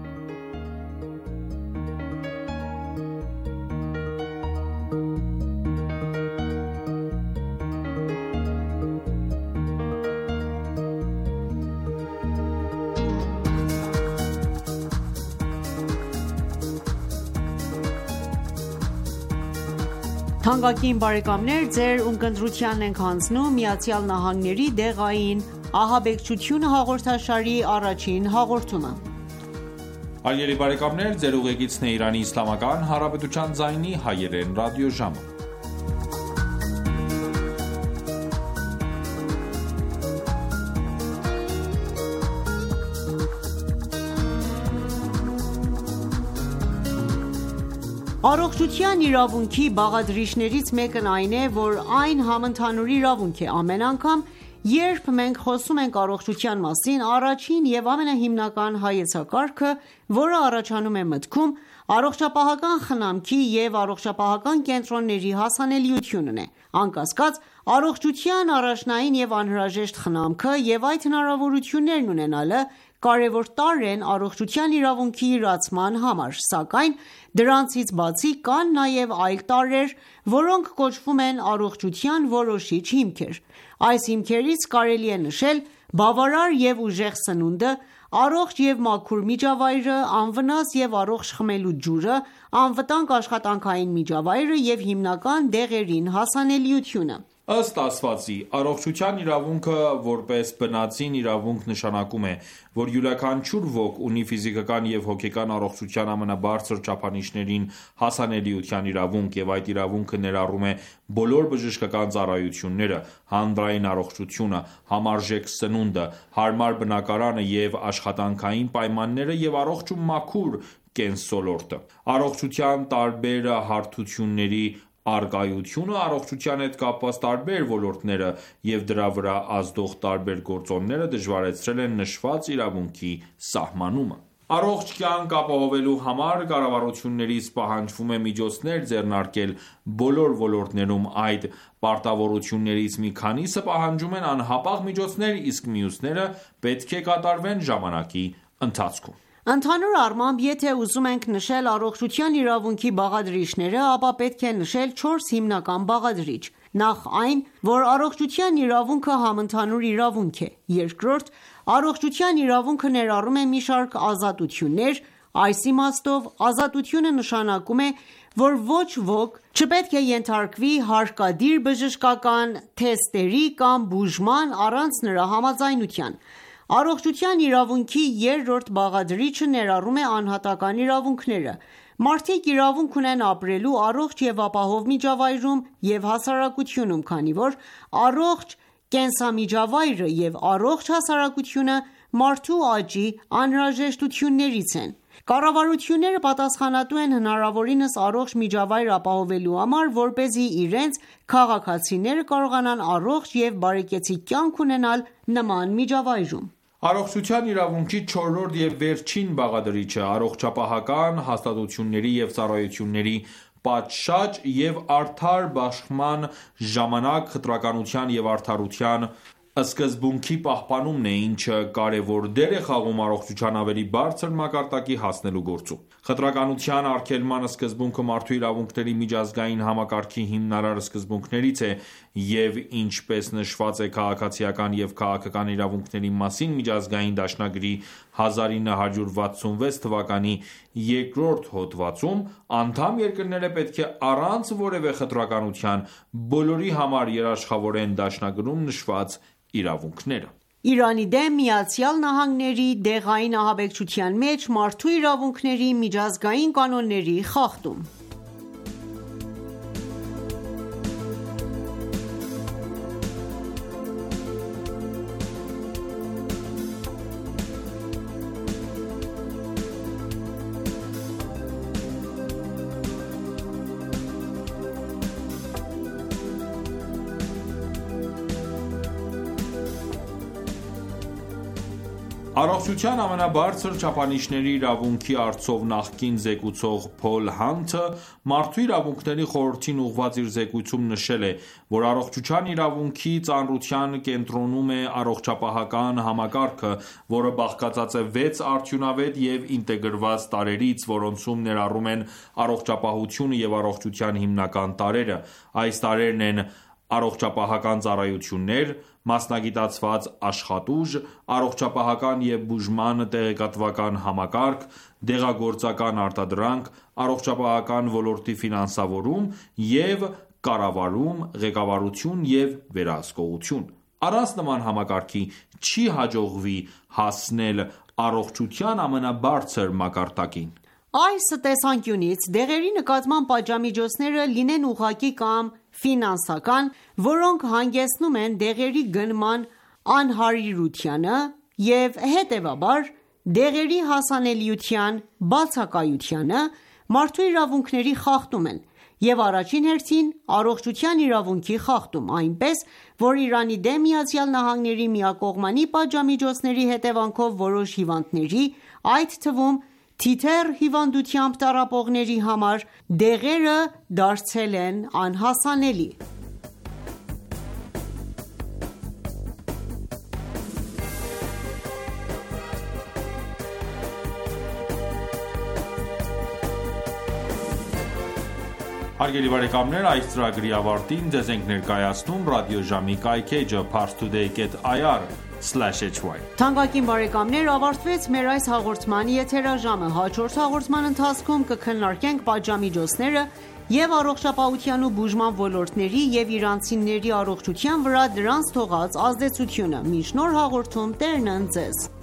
Առողջության իրավունքի բաղադրիչներից մեկն այն է, որ այն համընդհանուր իրավունք է: Ամեն անգամ, երբ մենք խոսում ենք առողջության մասին, առաջին և ամենահիմնական հայեցակարգը, որը առաջանում է մտքում, առողջապահական խնամքի և առողջապահական կենտրոնների հասանելիությունն է: Անկասկած, առողջության առաջնային և անհրաժեշտ խնամքը և այդ հնարավորություններն ունենալը կարևոր տարր են առողջության իրավունքի իրացման համար, սակայն դրանցից բացի, կան նաև այլ տարրեր, որոնք կոչվում են առողջության որոշիչ հիմքեր: Այս հիմքերից կարելի է նշել բավարար և ուժեղ սնունդը, առողջ և մաքուր միջավայրը, անվնաս և առողջ խմելու ջուրը, անվտանգ աշխատանքային միջավայրը և հիմնական դեղերին հասանելիությունը: Ըստ ասվածի, առողջության իրավունքը, որպես բնածին իրավունք, նշանակում է, որ յուրաքանչյուր ոք ունի ֆիզիկական և հոգեկան առողջության ամենաբարձր չափանիշներին հասանելիության իրավունք և այդ իրավունքը ներառում է բոլոր բժշկական ծառայությունները, հանրային առողջությունը, համարժեք սնունդը, հարմար բնակարանը և աշխատանքային պայմանները և առողջ ու մաքուր կենսոլորտը: Առողջության տարբեր հարթությունների առկայությունը, առողջության հետ կապված տարբեր ոլորտները և դրա վրա ազդող տարբեր գործոնները դժվարացրել են նշված իրավունքի սահմանումը: Առողջ կյանք ապահովելու համար կառավարություններից պահանջվում է միջոցներ ձեռնարկել բոլոր ոլորտներում: Այդ պարտավորություններից մի քանիսը պահանջում են անհապաղ միջոցներ, իսկ մյուսները պետք է կատարվեն ժամանակի ընթացքում: Ընդհանուր առմամբ, եթե ուզում ենք նշել առողջության իրավունքի բաղադրիչները, ապա պետք է նշել չորս հիմնական բաղադրիչ: Նախ այն, որ առողջության իրավունքը համընդհանուր իրավունք է: Երկրորդ, առողջության իրավունքը ներառում է մի շարք ազատություններ: Այս իմաստով, ազատությունը նշանակում է, որ ոչ ոք չպետք է ենթարկվի հարկադիր բժշկական թեստերի կամ բուժման առանց նրա համաձայնության: Առողջության իրավունքի երրորդ բաղադրիչը ներառում է անհատական իրավունքները: Մարդիկ իրավունք ունեն ապրելու առողջ և ապահով միջավայրում և հասարակությունում, քանի որ առողջ կենսամիջավայրը և առողջ հասարակությունը մարդու աճի անհրաժեշտություններից են: Կառավարությունները պատասխանատու են հնարավորինս առողջ միջավայր ապահովելու համար, որպեսզի իրենց քաղաքացիները կարողանան առողջ և բարեկեցիկ կյանք ունենալ նման միջավայրում: Առողջության իրավունքի չորրորդ և վերջին բաղադրիչը առողջապահական հաստատությունների և ծառայությունների պատշաճ և արդար բաշխման ժամանակ խտրականության և արդարության սկզբունքի պահպանումն է, ինչը կարևոր դեր է խաղում առողջության ավելի բարձր մակարդակի հասնելու գործում: Խտրականության արգելման սկզբունքը մարդու իրավունքների միջազգային համակարգի հիմնարար սկզբունքներից է և ինչպես նշված է Քաղաքացիական և քաղաքական իրավունքների մասին միջազգային դաշնագրի հազար ինը հարյուր վաթսունվեց թվականի երկրորդ հոդվածում, անդամ երկրները պետք է առանց որևէ խտրականության բոլորի համար երաշխավորեն դաշնագրում նշված իրավունքները: Իրանի դեմ ԱՄՆ-ի դեղային ահաբեկչության մեջ մարդու իրավունքների միջազգային կանոնների խախտում Առողջության ամենաբարձր չափանիշների իրավունքի առցով նախկին զեկուցող Փոլ Հանթը Մարդու իրավունքների խորհրդին ուղղված իր զեկույցում նշել է, որ առողջության իրավունքի ծանրության կենտրոնում է առողջապահական համակարգը, որը բաղկացած է վեց արդյունավետ և ինտեգրված տարրերից, որոնցում ներառում են առողջապահությունը և առողջության հիմնական տարրերը: Այս տարրերն են առողջապահական ծառայություններ, մասնագիտացված աշխատուժ, առողջապահական և բուժման տեղեկատվական համակարգ, դեղագործական արտադրանք, առողջապահական ոլորտի ֆինանսավորում և կառավարում, ղեկավարություն և վերահսկողություն: Առանց նման համակարգի չի հաջողվի հասնել առողջության ամենաբարձր մակարդակին: Այս տեսանկյունից դեղերի նկատմամբ պատժամիջոցները, լինեն ուղղակի կամ ֆինանսական, որոնք հանգեցնում են դեղերի գնման անհարիրությանը և հետևաբար դեղերի հասանելիության բացակայությանը, մարդու իրավունքների խախտում են և առաջին հերթին առողջության իրավունքի խախտում, այնպես որ Իրանի դեմ ԱՄՆ-ի միակողմանի պատժամիջոցների հետևանքով որոշ հիվանդների, այդ թվում թիթեռ հիվանդությամբ տառապողների համար դեղերը դարձել են անհասանելի: Հարգելի բարեկամներ, այս ծրագրի ավարտին ձեզ ենք ներկայացնում ռադիոժամի կայքէջը Parstoday կետ ir slash hy: Թանկագին բարեկամներ, ավարտվեց մեր այս հաղորդման եթերաժամը: Հաջորդ հաղորդման ընթացքում կքննարկենք պատժամիջոցները և առողջապահության ու բուժման ոլորտների և իրանցիների առողջության վրա դրանց թողած ազդեցությունը: Մինչ նոր հաղորդում Տերն ընդ Ձեզ: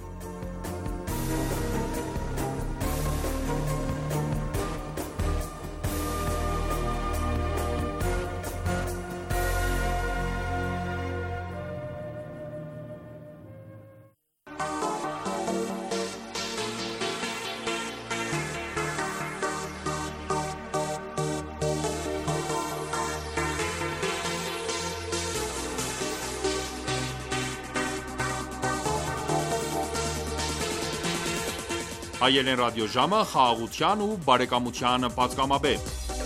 Հայել են ռադիոժամը խաղաղության ու բարեկամության պատգամաբեր: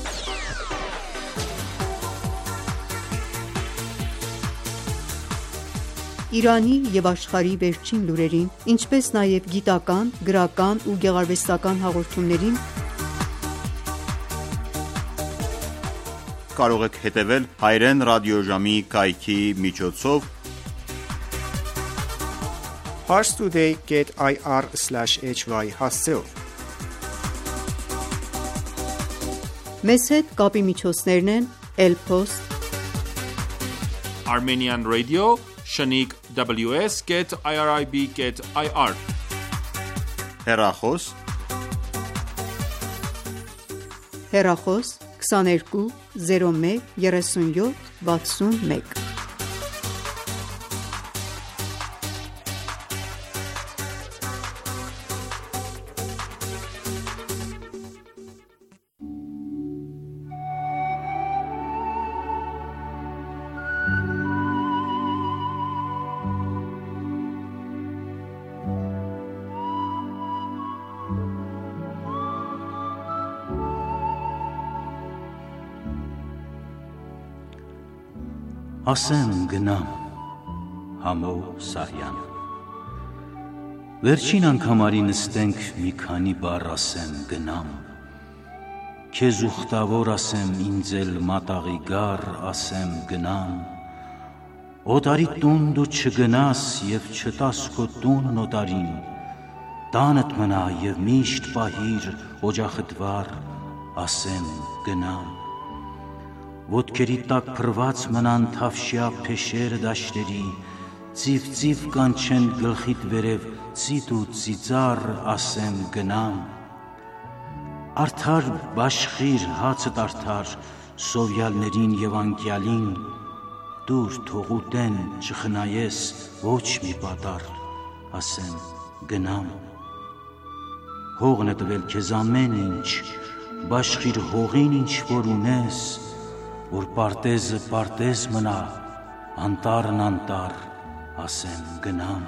Իրանի և աշխարհի վերջին լուրերին, ինչպես նաև գիտական, գրական ու գեղարվեստական հաղորդումներին կարող եք հետևել հայրեն ռադիոժամի կայքի միջոցով Parstoday կետ ir slash hy հասցեով: Մեզ հետ կապի միջոցներն են Elpost Armenian Radio Shanick ws կետ irib կետ ir Հեռախոս հեռախոս քսաներկու զիրո մեկ երեսունյոթ վաթսունմեկ։ Ասեմ գնամ, Համո Սարյան, վերջին անգամ արի նստենք մի քանի բառ ասեմ գնամ, քեզ ուխտավոր ասեմ ինձ էլ մատաղի գար ասեմ գնամ, օտարի տուն դու չգնաս և չտաս քո տունն օտարին, տանդ մնա և միշտ պահիր օջախդ վառ ասեմ գնամ, ոտքերի տակ փռված մնան թավշյա փեշերը դաշտերի, ծիվ-ծիվ կանչեն գլխիդ վերև ծիտ ու ծիծառ ասեմ գնամ, արդար բաշխիր հացդ արդար սովյալներին և անկյալին, դուր թող ուտեն չխնայես ոչ մի պատառ ասեմ գնամ, հողն է տվել քեզ ամեն ինչ, բաշխիր հողին ինչ որ ունես, որ պարտեզը պարտեզ մնա, անտառն անտառ ասեմ գնամ,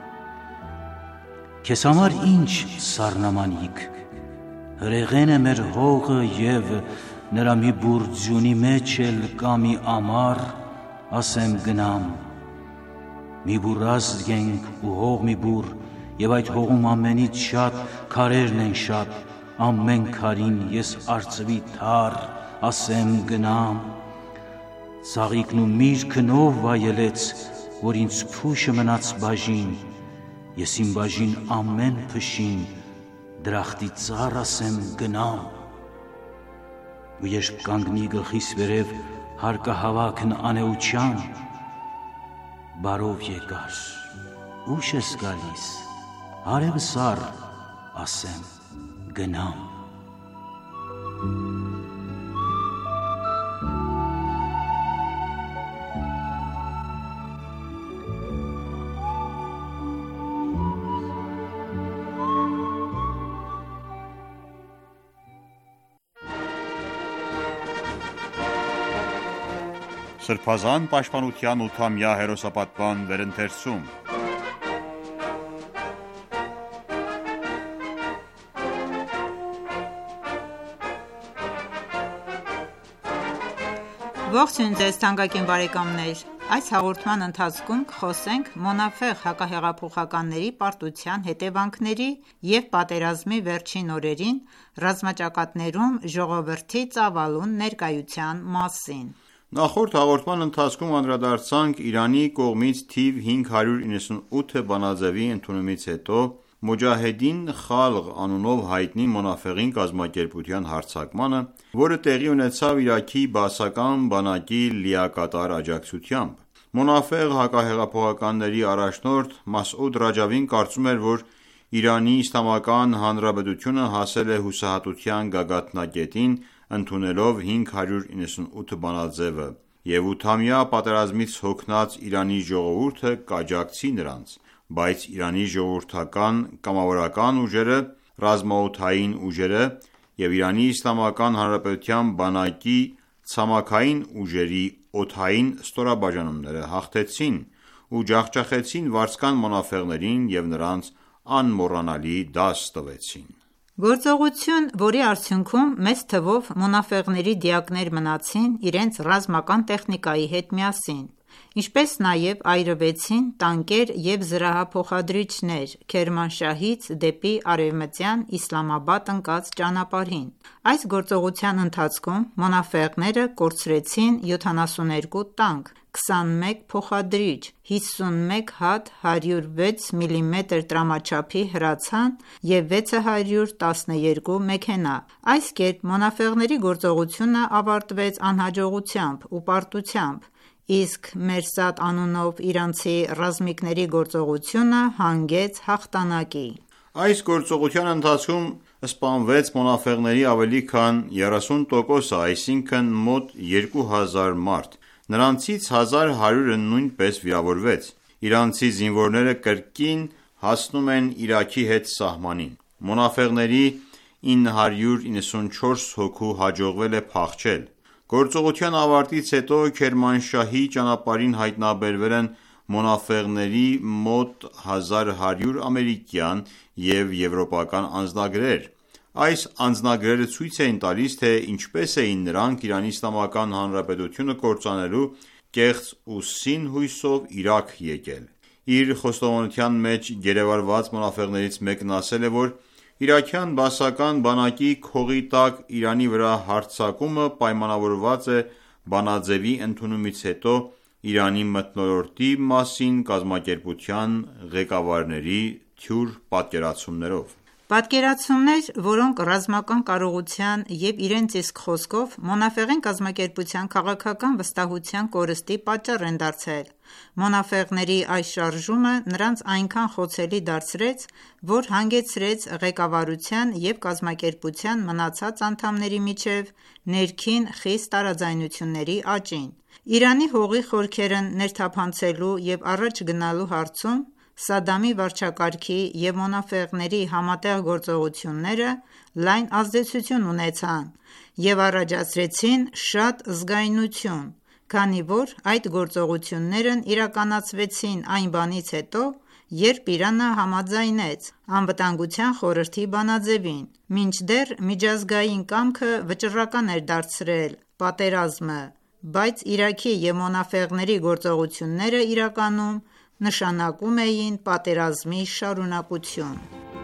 քեզ համար ինչ սառնամանիք, հրեղեն է մեր հողը և նրա մի բուռ ձյունի մեջ էլ կա մի ամառ ասեմ գնամ, մի բուռ ազգ ենք ու հող մի բուռ և այդ հողում ամենից շատ քարերն են շատ, ամեն քարին ես արծվի թառ ասեմ գնամ, ծաղիկն ու միրգն ով վայելեց, որ ինձ փուշը մնաց բաժին, ես իմ բաժին ամեն փշին դրախտի ծառ ասեմ գնամ, ու երբ կանգնի գլխիս վերև հարկահավաքն անեության, բարով եկար, ուշ ես գալիս, արևը սառ ասեմ գնամ, Սրբազան պաշտպանության ութամյա հերոսապատման վերընթերցում Ողջույն ձեզ թանկագին բարեկամներ, այս հաղորդման ընթացքում կխոսենք Մոնաֆեղ հակահեղափոխականների պարտության հետևանքների և պատերազմի վերջին օրերին ռազմաճակատներում ժողովրդի ծավալուն ներկայության մասին։ Նախորդ հաղորդման ընթացքում անդրադարձանք Իրանի կողմից թիվ հինգ հարյուր իննսունութ բանաձևի ընդունումից հետո Մոջահեդին Խալղ անունով հայտնի Մոնաֆեղին կազմակերպության հարձակմանը, որը տեղի ունեցավ Իրաքի բաասական բանակի լիակատար աջակցությամբ։ Մոնաֆեղ հակահեղափոխականների առաջնորդ Մասուդ Ռաջավին կարծում էր, որ Իրանի Իսլամական Հանրապետությունը հասել է հուսահատության գագաթնակետին ընդունելով հինգ հարյուր իննսունութ բանաձևը և ութամյա պատերազմից հոգնած Իրանի ժողովուրդը կաջակցի նրանց, բայց Իրանի ժողովրդական կամավորական ուժերը, ռազմաօդային ուժերը և Իրանի Իսլամական Հանրապետության բանակի ցամաքային ուժերի օդային ստորաբաժանումները հաղթեցին ու ջախջախեցին վարձկան մոնաֆեղներին և նրանց անմոռանալի դաս տվեցին։ Գործողություն, որի արդյունքում մեծ թվով մոնաֆեղների դիակներ մնացին իրենց ռազմական տեխնիկայի հետ միասին, ինչպես նաև այրվեցին տանկեր և զրահափոխադրիչներ Քերմանշահից դեպի արևմտյան Իսլամաբադ ընկած ճանապարհին։ Այս գործողության ընթացքում մոնաֆեղները կորցրեցին յոթանասունութ տանկ, քսանմեկ փոխադրիչ, հիսունմեկ հատ հարյուր վեց միլիմետր տրամաչափի հրացան և վեց հարյուր տասնյոթ մեքենա։ Այս կերպ մոնաֆեղների գործողությունը ավարտվեց անհաջողությամբ ու պարտությամբ, իսկ Մերսադ անունով իրանցի ռազմիկների գործողությունը հանգեց հաղթանակի։ Այս գործողության ընթացքում սպանվեց մոնաֆեղների ավելի քան երեսուն տոկոսը, այսինքն մոտ երկու հազար մարդ: Նրանցից հազար հարյուրը նույնպես վիրավորվեց: Իրանցի զինվորները կրկին հասնում են Իրաքի հետ սահմանին: Մոնաֆեղների ինը հարյուր իննսունչորս հոգու հաջողվել է փախչել: Գործողության ավարտից հետո Քերմանշահի ճանապարհին հայտնաբերվել են մոնաֆեղների մոտ հազար հարյուր ամերիկյան և եվրոպական անձնագրեր: Այս անձնագրերը ցույց էին տալիս, թե ինչպես էին նրանք ԻԻՀ-ը կործանելու կեղծ ու սին հույսով Իրաք եկել: Իր խոստովանության մեջ գերեվարված մոնաֆեղներից մեկն ասել է, որ իրաքյան բաասական բանակի քողի տակ Իրանի վրա հարձակումը պայմանավորված է բանաձևի ընդունումից հետո Իրանի մթնոլորտի մասին կազմակերպության ղեկավարների թյուր պատկերացումներով: Պատկերացումներ, որոնք ռազմական կարողության և իրենց իսկ խոսքով Մոնաֆեղին կազմակերպության քաղաքական վստահության կորստի պատճառ են դարձել: Մոնաֆեղների այս շարժումը նրանց այնքան խոցելի դարձրեց, որ հանգեցրեց ղեկավարության և կազմակերպության մնացած անդամների միջև ներքին խիստ տարաձայնությունների աճին: Իրանի հողի խորքերն ներթափանցելու և առաջ գնալու հարցում Սադամի վարչակարգի և մոնաֆեղների համատեղ գործողությունները լայն ազդեցություն ունեցան և առաջացրեցին շատ զգայունություն, քանի որ այդ գործողություններն իրականացվեցին այն բանից հետո, երբ Իրանը համաձայնեց Անվտանգության խորհրդի բանաձևին: Մինչդեռ միջազգային կամքը վճռական էր դարձրել պատերազմը, բայց Իրաքի և մոնաֆեղների գործողությունները իրականում նշանակում էին պատերազմի շարունակություն: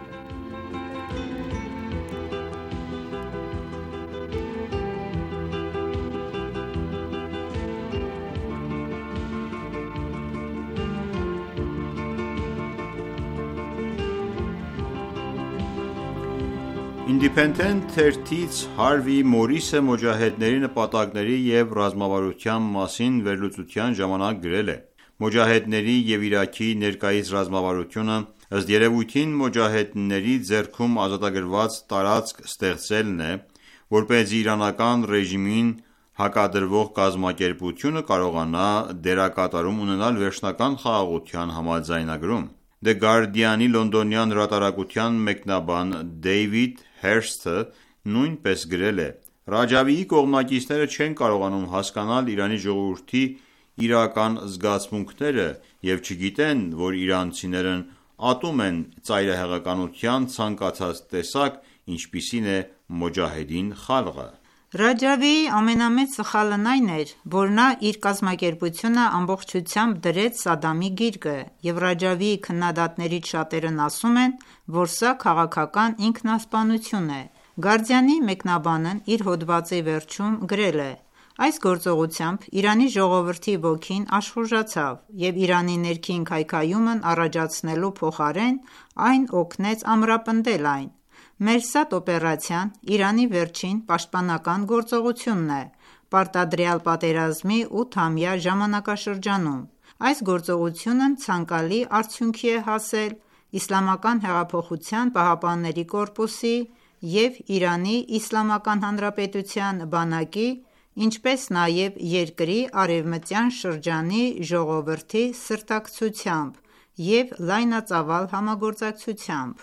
Ինդիփենդենտ թերթից Հարվի Մորիսը մոջահեդների նպատակների և ռազմավարության մասին վերլուծության ժամանակ գրել է. «Մոջահեդների և Իրաքի ներկայիս ռազմավարությունը ըստ երևույթին մոջահեդների ձեռքում ազատագրված տարածք ստեղծելն է, որպեսզի իրանական ռեժիմին հակադրվող կազմակերպությունը կարողանա դերակատարում ունենալ վերջնական խաղաղության համաձայնագրում»: The Guardian-ի լոնդոնյան հրատարակության մեկնաբան Դեյվիդ Հերսթը նույնպես գրել է. «Ռաջավիի կողմնակիցները չեն կարողանում հասկանալ Իրանի ժողովրդի իրական զգացմունքները և չգիտեն, որ իրանցիներն ատում են ծայրահեղականության ցանկացած տեսակ, ինչպիսին է Մոջահեդին խալղը»: Ռաջավիի ամենամեծ սխալն այն էր, որ նա իր կազմակերպությունը ամբողջությամբ դրեց Սադամի գիրկը և Ռաջավիի քննադատներից շատերն ասում են, որ սա քաղաքական ինքնասպանություն է: Guardian-ի մեկնաբանն իր հոդվածի վերջում գրել է. «Այս գործողությամբ Իրանի ժողովրդի ոգին աշխուժացավ և Իրանի ներքին քայքայումն առաջացնելու փոխարեն այն օգնեց ամրապնդել այն: Մերսադ օպերացիան Իրանի վերջին պաշտպանական գործողությունն է պարտադրյալ պատերազմի ութամյա ժամանակաշրջանում: Այս գործողությունն ցանկալի արդյունքի է հասել Իսլամական հեղափոխության պահապանների կորպուսի և Իրանի Իսլամական Հանրապետության բանակի, ինչպես նաև երկրի արևմտյան շրջանի ժողովրդի սրտակցությամբ և լայնածավալ համագործակցությամբ»: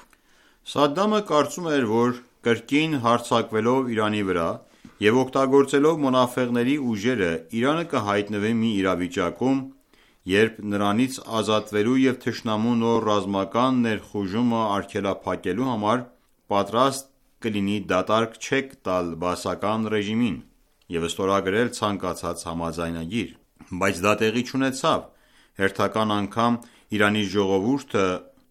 Սադամը կարծում էր, որ կրկին հարձակվելով Իրանի վրա և օգտագործելով մոնաֆեղների ուժերը Իրանը կհայտնվի մի իրավիճակում, երբ նրանից ազատվելու և թշնամու նոր ռազմական ներխուժումը արգելափակելու համար պատրաստ կլինի դատարկ չեք տալ բաասական ռեժիմին և ստորագրել ցանկացած համաձայնագիր: Բայց դա տեղի չունեցավ: Հերթական անգամ Իրանի ժողովուրդը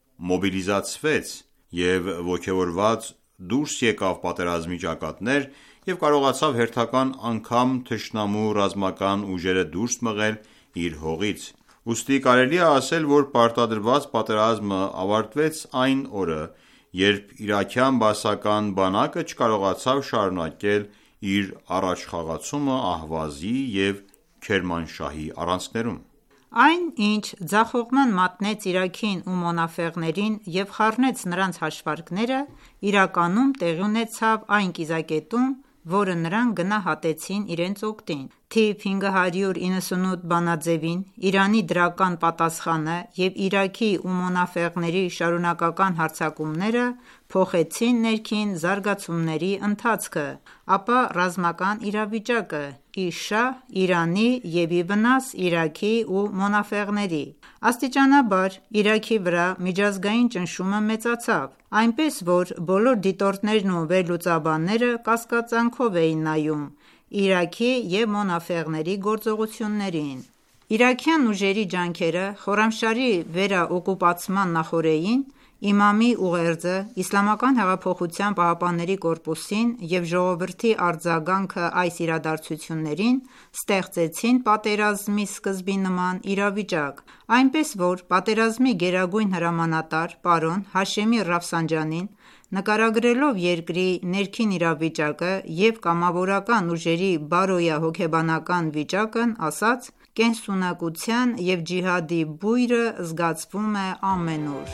մոբիլիզացվեց և ոգևորված դուրս եկավ պատերազմի ճակատներ և կարողացավ հերթական անգամ թշնամու ռազմական ուժերը դուրս մղել իր հողից: Ուստի կարելի է ասել, որ պարտադրված պատերազմը ավարտվեց այն օրը, երբ իրաքյան բաասական բանակը չկարողացավ շարունակել իր առաջխաղացումը Ահվազի և Քերմանշահի առանցքներում: Այն, ինչ ձախողման մատնեց Իրաքին ու Մոնաֆեղներին և խառնեց նրանց հաշվարկները, իրականում տեղի ունեցավ այն կիզակետում, որը նրանք գնահատեցին իրենց օգտին: Թիվ հինգ հարյուր իննսունութ բանաձևին Իրանի դրական պատասխանը և Իրաքի ու Մոնաֆեղների շարունակական հարձակումները փոխեցին ներքին զարգացումների ընթացքը, ապա ռազմական իրավիճակը, ի շահ Իրանի և ի վնաս Իրաքի ու Մոնաֆեղների: Աստիճանաբար Իրաքի վրա միջազգային ճնշումը մեծացավ, այնպես որ բոլոր դիտորդներն ու վերլուծաբանները կասկածանքով էին նայում Իրաքի և Մոնաֆեղների գործողություններին: Իրաքյան ուժերի ջանքերը Խորամշահրի վերաօկուպացման նախօրեին Իմամի ուղերձը ԻՀՊԿ-ին և ժողովրդի արձագանքը այս իրադարձություններին ստեղծեցին պատերազմի սկզբի նման իրավիճակ, այնպես որ պատերազմի գերագույն հրամանատար պարոն Հաշեմի նկարագրելով երկրի ներքին իրավիճակը և կամավորական ուժերի բարոյահոգեբանական վիճակն ասաց. «Կենսունակության և ջիհադի բույրը զգացվում է ամենուր»: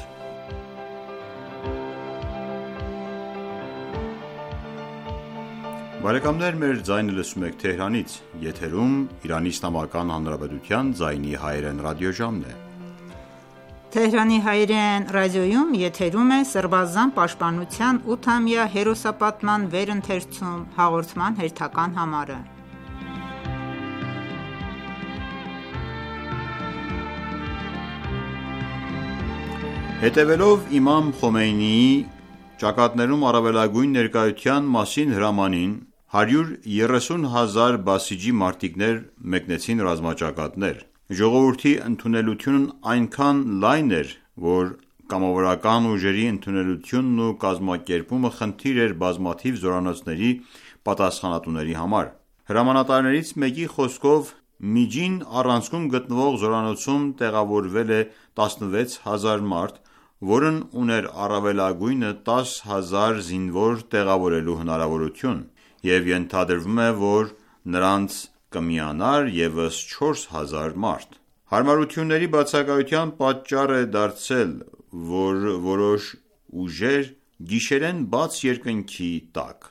Հետևելով իմամ Խոմեյնիի «Ճակատներում առավելագույն ներկայության» մասին հրամանին, հարյուր երեսուն հազար բասիջի մարտիկներ մեկնեցին ռազմաճակատներ: Ժողովրդի ընդունելությունն այնքան լայն էր, որ կամավորական ուժերի ընդունելությունն ու կազմակերպումը խնդիր էր բազմաթիվ զորանոցների պատասխանատուների համար: Հրամանատարներից մեկի խոսքով միջին առանցքում գտնվող զորանոցում տեղավորվել է տասնվեց հազար մարդ, որն ուներ առավելագույնը տասը հազար զինվոր տեղավորելու հնարավորություն և ենթադրվում է, որ նրանց կմիանար ևս չորս հազար մարդ: Հարմարությունների բացակայության պատճառ է դարձել, որ որոշ ուժեր գիշերեն բաց երկնքի տակ: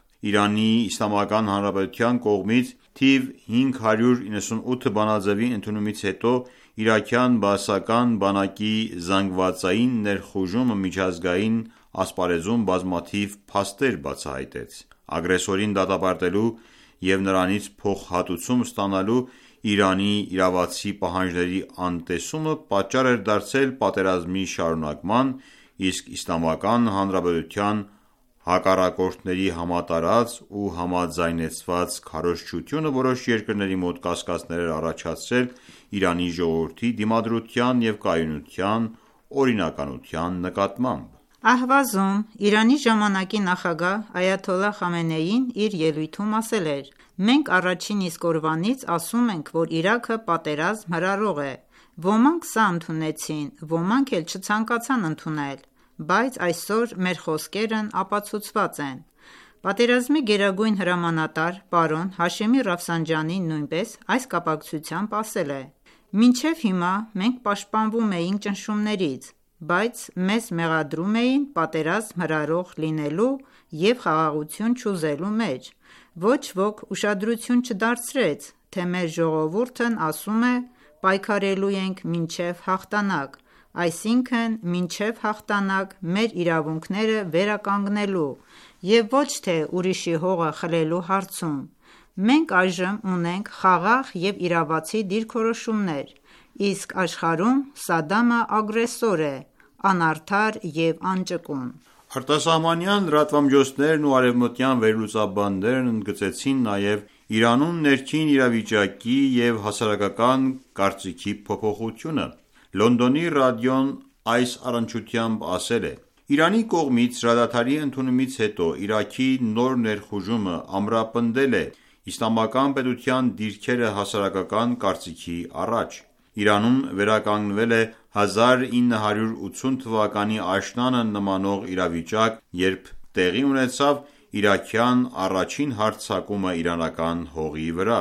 ԻԻՀ կողմից թիվ հինգ հարյուր իննսունութ բանաձեւի ընդունումից հետո իրաքյան բաասական բանակի զանգվածային ներխուժումը միջազգային ասպարեզում բազմաթիվ փաստեր բացահայտեց: Ագրեսորին դատապարտելու և նրանից փոխհատուցում ստանալու Իրանի իրավացի պահանջների անտեսումը պատճառ էր դարձել պատերազմի շարունակման, իսկ Իսլամական Հանրապետության հակառակորդների համատարած ու համաձայնեցված քարոզչությունը որոշ երկրների մոտ կասկածներ էր առաջացրել Իրանի ժողովրդի դիմադրության և կայունության օրինականության նկատմամբ: Ահվազում Իրանի ժամանակի նախագահ Այաթոլլահ Խամենեին իր ելույթում ասել էր. «Մենք առաջին իսկ օրվանից ասում ենք, որ Իրաքը պատերազմ հրահրող է: Ոմանք սա ընդունեցին, ոմանք էլ չցանկացան ընդունել, բայց այսօր մեր խոսքերն ապացուցված են»: Պատերազմի գերագույն հրամանատար պարոն Հաշեմի նույնպես այս կապակցությամբ ասել է. «Մինչև հիմա մենք պաշտպանվում էինք ճնշումներից, բայց մեզ մեղադրում էին պատերազմ հրահրող լինելու և խաղաղություն չուզելու մեջ: Ոչ ոք ուշադրություն չդարձրեց, թե մեր ժողովուրդն ասում է պայքարելու ենք մինչև հաղթանակ, այսինքն մինչև հաղթանակ մեր իրավունքները վերականգնելու և ոչ թե ուրիշի հողը խլելու հարցում: Մենք այժմ ունենք խաղաղ և իրավացի դիրքորոշումներ, իսկ աշխարհում Սադամը ագրեսոր է, անարդար և անճկուն»: Արտասահմանյան լրատվամիջոցներն ու արևմտյան վերլուծաբաններն ընդգծեցին նաև Իրանում ներքին իրավիճակի և հասարակական կարծիքի փոփոխությունը: Լոնդոնի ռադիոն այս առնչությամբ ասել է. «Իրանի կողմից հրադադարի ընդունումից հետո Իրաքի նոր ներխուժումը ամրապնդել է Իսլամական պետության դիրքերը հասարակական կարծիքի առաջ: Իրանում վերականգնվել է հազար ինը հարյուր ութսուն թվականի աշնանը նմանող իրավիճակ, երբ տեղի ունեցավ իրաքյան առաջին հարձակումը իրանական հողի վրա: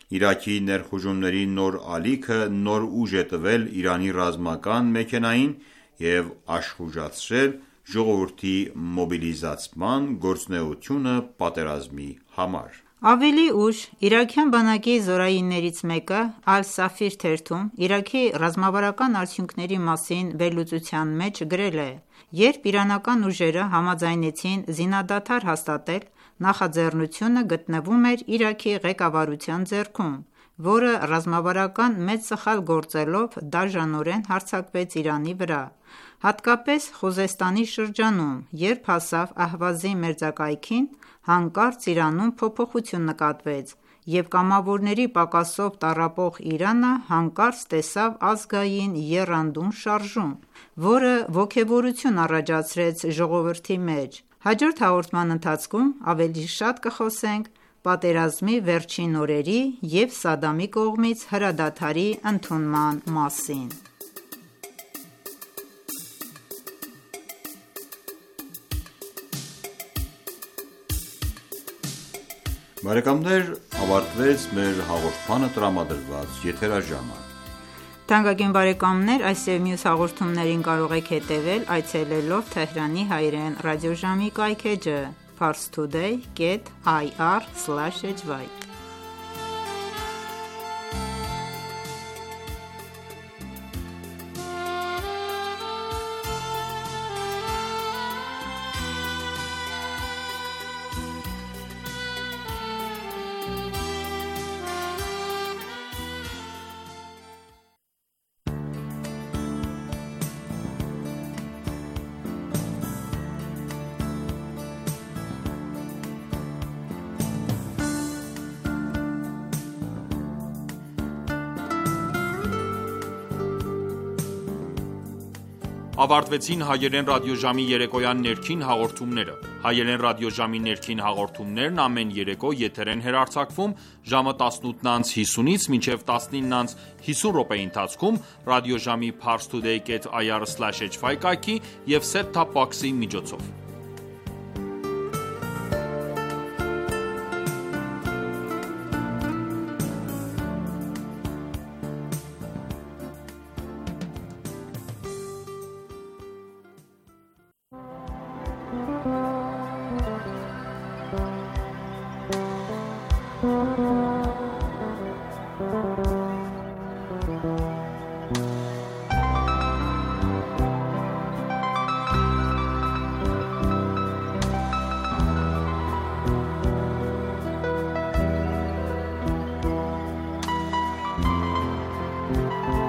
Իրաքի ներխուժումների նոր ալիքը նոր ուժ է տվել Իրանի ռազմական մեքենային և աշխուժացրել ժողովրդի մոբիլիզացման գործունեությունը պատերազմի համար: Ավելի ուշ իրաքյան բանակի զորայիններից մեկը Al-Safir թերթում Իրաքի ռազմավարական արդյունքների մասին վերլուծության մեջ գրել է.«Երբ իրանական ուժերը համաձայնեցին զինադադար հաստատել, նախաձեռնությունը գտնվում էր Իրաքի ղեկավարության ձեռքում, որը ռազմավարական մեծ սխալ գործելով դաժանորեն հարձակվեց Իրանի վրա, հատկապես Խուզեստանի շրջանում, երբ հասավ Ահվազի մերձակայքին, հանկարծ Իրանում փոփոխություն նկատվեց, և կամավորների պակասով տառապող Իրանը հանկարծ տեսավ ազգային եռանդուն շարժում, որը ոգևորություն առաջացրեց ժողովրդի մեջ: Հաջորդ հաղորդման ընթացքում ավելի շատ կխոսենք պատերազմի վերջին օրերի և Սադամի կողմից հրադադարի ընդունման մասին»: Բարեկամներ ավարտվեց մեր հաղորդմանը տրամադրված եթերաժամը: Թանկագին բարեկամներ այս և մյուս հաղորդումներին կարող եք հետևել այցելելով Թեհրանի հայրեն ռադիոժամի կայքէջը parstoday dot ir slash hy Ավարտվեցին հայերեն ռադիոժամի երեկոյան ներքին հաղորդումները: Հայերեն ռադիոժամի ներքին հաղորդումներն ամեն երեկո եթեր են հեռարձակվում ժամը տասնութ հիսունից մինչև տասնինը հիսուն րոպեի ընթացքում ռադիոժամի parstoday dot ir slash hy կայքի և set top box-ի միջոցով: Thank you.